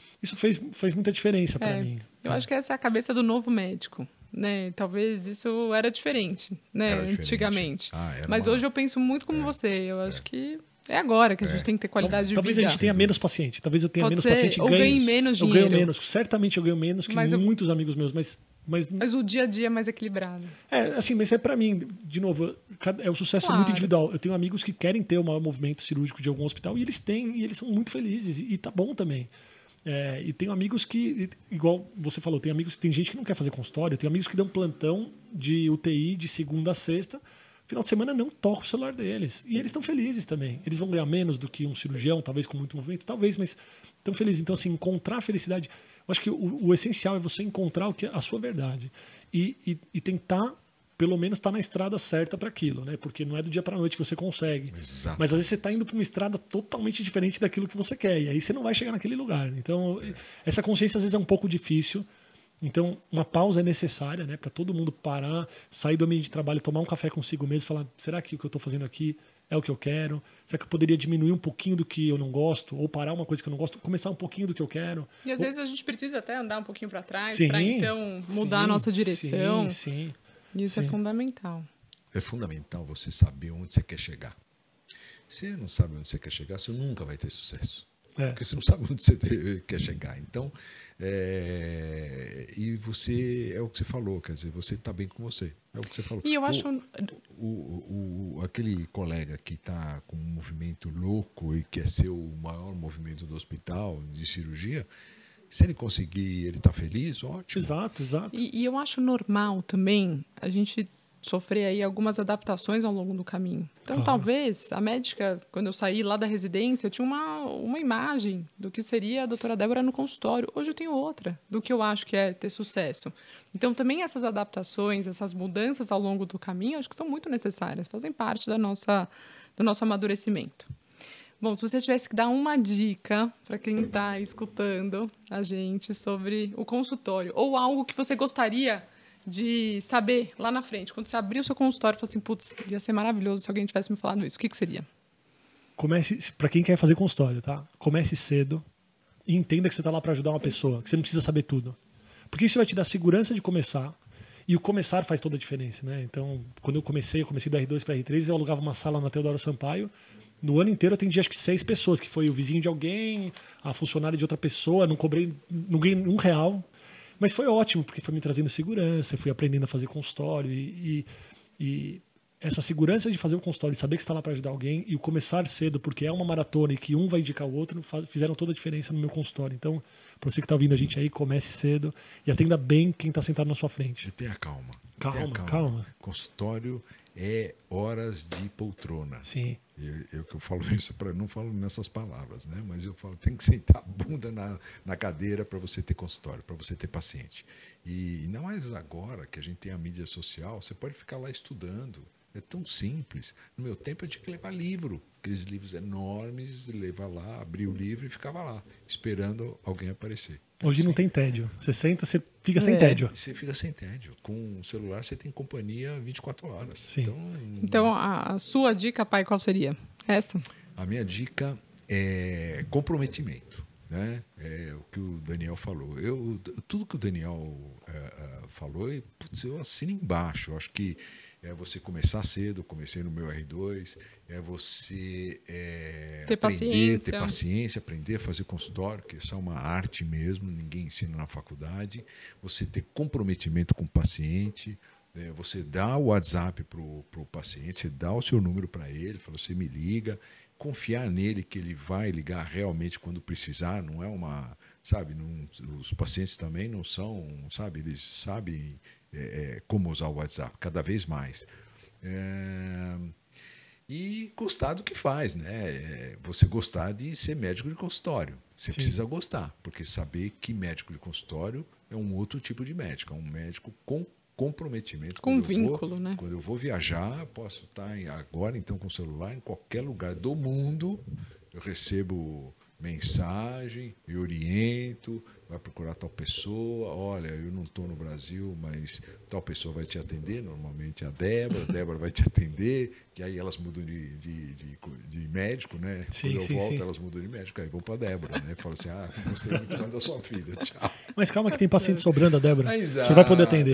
fez muita diferença para mim. Eu acho que essa é a cabeça do novo médico. Né? Talvez isso era diferente, né? Antigamente. Mas hoje eu penso muito como você. Eu acho que é agora que a gente tem que ter qualidade de vida. Talvez a gente tenha menos paciente. Talvez eu tenha menos paciente. Ou ganhe menos dinheiro. Eu ganho menos. Certamente eu ganho menos que muitos amigos meus. Mas o dia a dia é mais equilibrado. Assim, mas é para mim, de novo, o sucesso é muito individual. Eu tenho amigos que querem ter o maior movimento cirúrgico de algum hospital e eles têm, e eles são muito felizes, e tá bom também. E tenho amigos que, igual você falou, tem gente que não quer fazer consultório, tem amigos que dão plantão de UTI de segunda a sexta, final de semana não toca o celular deles. E eles estão felizes também. Eles vão ganhar menos do que um cirurgião, talvez com muito movimento, talvez, mas estão felizes. Então, assim, encontrar a felicidade. Eu acho que o essencial é você encontrar a sua verdade. E tentar, pelo menos, estar na estrada certa para aquilo, né? Porque não é do dia para a noite que você consegue. Exato. Mas às vezes você está indo para uma estrada totalmente diferente daquilo que você quer. E aí você não vai chegar naquele lugar. Então, essa consciência às vezes é um pouco difícil. Então, uma pausa é necessária, né, para todo mundo parar, sair do ambiente de trabalho, tomar um café consigo mesmo e falar: será que o que eu estou fazendo aqui é o que eu quero? Será que eu poderia diminuir um pouquinho do que eu não gosto? Ou parar uma coisa que eu não gosto, começar um pouquinho do que eu quero? E às vezes a gente precisa até andar um pouquinho para trás para então mudar a nossa direção. Sim. Isso é fundamental. É fundamental você saber onde você quer chegar. Se você não sabe onde você quer chegar, você nunca vai ter sucesso. Porque você não sabe onde você quer chegar. Então, e você, é o que você falou, quer dizer, você está bem com você. É o que você falou. E eu acho... aquele colega que está com um movimento louco e quer ser o maior movimento do hospital de cirurgia, se ele conseguir, ele está feliz, ótimo. Exato. E eu acho normal também a gente sofrer aí algumas adaptações ao longo do caminho. Então, talvez, a médica, quando eu saí lá da residência, eu tinha uma imagem do que seria a doutora Débora no consultório. Hoje eu tenho outra do que eu acho que é ter sucesso. Então, também essas adaptações, essas mudanças ao longo do caminho, acho que são muito necessárias, fazem parte do nosso amadurecimento. Bom, se você tivesse que dar uma dica para quem está escutando a gente sobre o consultório, ou algo que você gostaria de saber lá na frente, quando você abrir o seu consultório e falar assim: putz, ia ser maravilhoso se alguém tivesse me falado isso, o que seria? Comece, para quem quer fazer consultório, tá? Comece cedo e entenda que você está lá para ajudar uma pessoa, que você não precisa saber tudo. Porque isso vai te dar segurança de começar, e o começar faz toda a diferença, né? Então, quando eu comecei do R2 para R3, eu alugava uma sala na Teodoro Sampaio. No ano inteiro eu atendi acho que 6 pessoas, que foi o vizinho de alguém, a funcionária de outra pessoa, não ganhei R$1. Mas foi ótimo, porque foi me trazendo segurança, eu fui aprendendo a fazer consultório e essa segurança de fazer um consultório, saber que você está lá para ajudar alguém e o começar cedo, porque é uma maratona e que um vai indicar o outro, fizeram toda a diferença no meu consultório. Então, para você que está ouvindo a gente aí, comece cedo e atenda bem quem está sentado na sua frente. E tenha calma. Calma. Consultório é horas de poltrona. Sim. Eu que eu falo isso, não falo nessas palavras, né? Mas eu falo, tem que sentar a bunda na cadeira para você ter consultório, para você ter paciente. E não mais agora que a gente tem a mídia social, você pode ficar lá estudando. É tão simples. No meu tempo eu tinha que levar livro, aqueles livros enormes, levar lá, abrir o livro e ficava lá, esperando alguém aparecer. Hoje não tem tédio. Você senta, você fica sem tédio. Você fica sem tédio. Com o celular você tem companhia 24 horas. Sim. Então, a sua dica, pai, qual seria? Essa? A minha dica é comprometimento. Né? É o que o Daniel falou. Tudo que o Daniel falou, eu assino embaixo. Eu acho que é você começar cedo, comecei no meu R2, é você ter paciência, aprender a fazer consultório, que isso é uma arte mesmo, ninguém ensina na faculdade. Você ter comprometimento com o paciente, você dá o WhatsApp para o paciente, você dá o seu número para ele, fala, você me liga, confiar nele que ele vai ligar realmente quando precisar, não é uma... Sabe, os pacientes também não são, sabe, eles sabem como usar o WhatsApp, cada vez mais. E gostar do que faz, né? Você gostar de ser médico de consultório. Você precisa gostar, porque saber que médico de consultório é um outro tipo de médico, é um médico com comprometimento. Com vínculo, né? Quando eu vou viajar, posso estar agora, então, com o celular, em qualquer lugar do mundo, eu recebo mensagem, eu oriento, vai procurar tal pessoa, olha, eu não estou no Brasil, mas tal pessoa vai te atender, normalmente a Débora vai te atender, que aí elas mudam de médico, né? Sim, quando eu volto, elas mudam de médico, aí vão para a Débora, né? Fala assim, gostei muito mais da sua filha, tchau. Mas calma que tem paciente sobrando, a Débora. Exato, Você vai poder atender.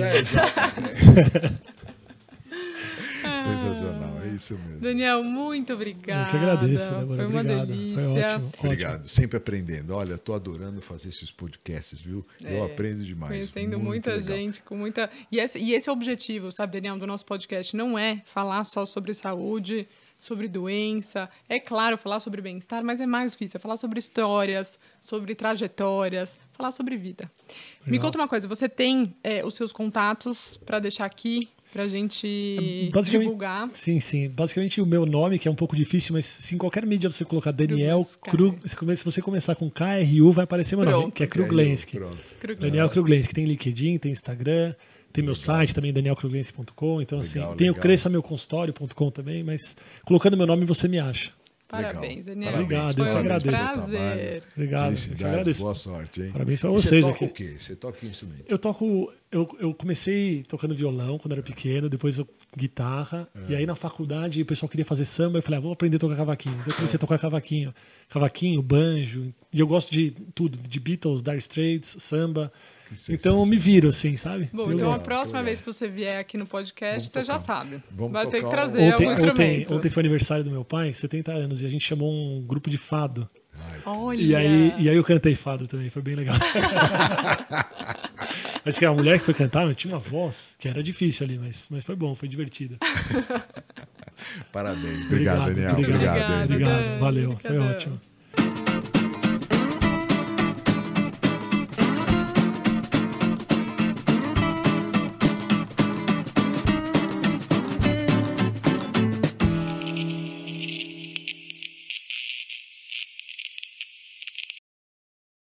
Sensacional, é isso mesmo. Daniel, muito obrigada. Eu que agradeço, Débora. Foi uma Obrigado. delícia. Foi ótimo. Obrigado, sempre aprendendo. Olha, estou adorando fazer esses podcasts, viu? Eu aprendo demais. Conhecendo muito muita legal. gente, com muita... E esse é o objetivo, sabe, Daniel, do nosso podcast. Não é falar só sobre saúde, sobre doença. É claro, falar sobre bem-estar, mas é mais do que isso. É falar sobre histórias, sobre trajetórias, falar sobre vida. Legal. Me conta uma coisa, você tem os seus contatos para deixar aqui, pra gente divulgar? Sim. Basicamente o meu nome, que é um pouco difícil, mas se em qualquer mídia você colocar Daniel Kruglenski, se você começar com KRU, vai aparecer meu nome, que é Kruglenski. Daniel Kruglenski. Tem LinkedIn, tem Instagram, tem meu site também, danielkruglenski.com. Então, tem o cresçameuconsultório.com também, mas colocando meu nome você me acha. Parabéns, Daniel. Obrigado, foi eu que agradeço. Prazer. Obrigado. Felicidades, boa sorte, hein? Parabéns para vocês. Você toca o quê? Você toca que instrumento? Eu comecei tocando violão quando era pequeno, depois guitarra, e aí na faculdade o pessoal queria fazer samba, eu falei, vou aprender a tocar cavaquinho. Eu comecei a tocar cavaquinho, banjo, e eu gosto de tudo, de Beatles, Dire Straits, samba. Então eu me viro, assim, sabe? Bom, então a próxima vez que você vier aqui no podcast, você já sabe. Vai ter que trazer ontem, algum instrumento. Ontem foi aniversário do meu pai, 70 anos, e a gente chamou um grupo de fado. Olha. E aí eu cantei fado também, foi bem legal. Mas que a mulher que foi cantar, tinha uma voz que era difícil ali, mas foi bom, foi divertido. Parabéns. Obrigado, Daniel. Obrigado. Valeu, foi ótimo.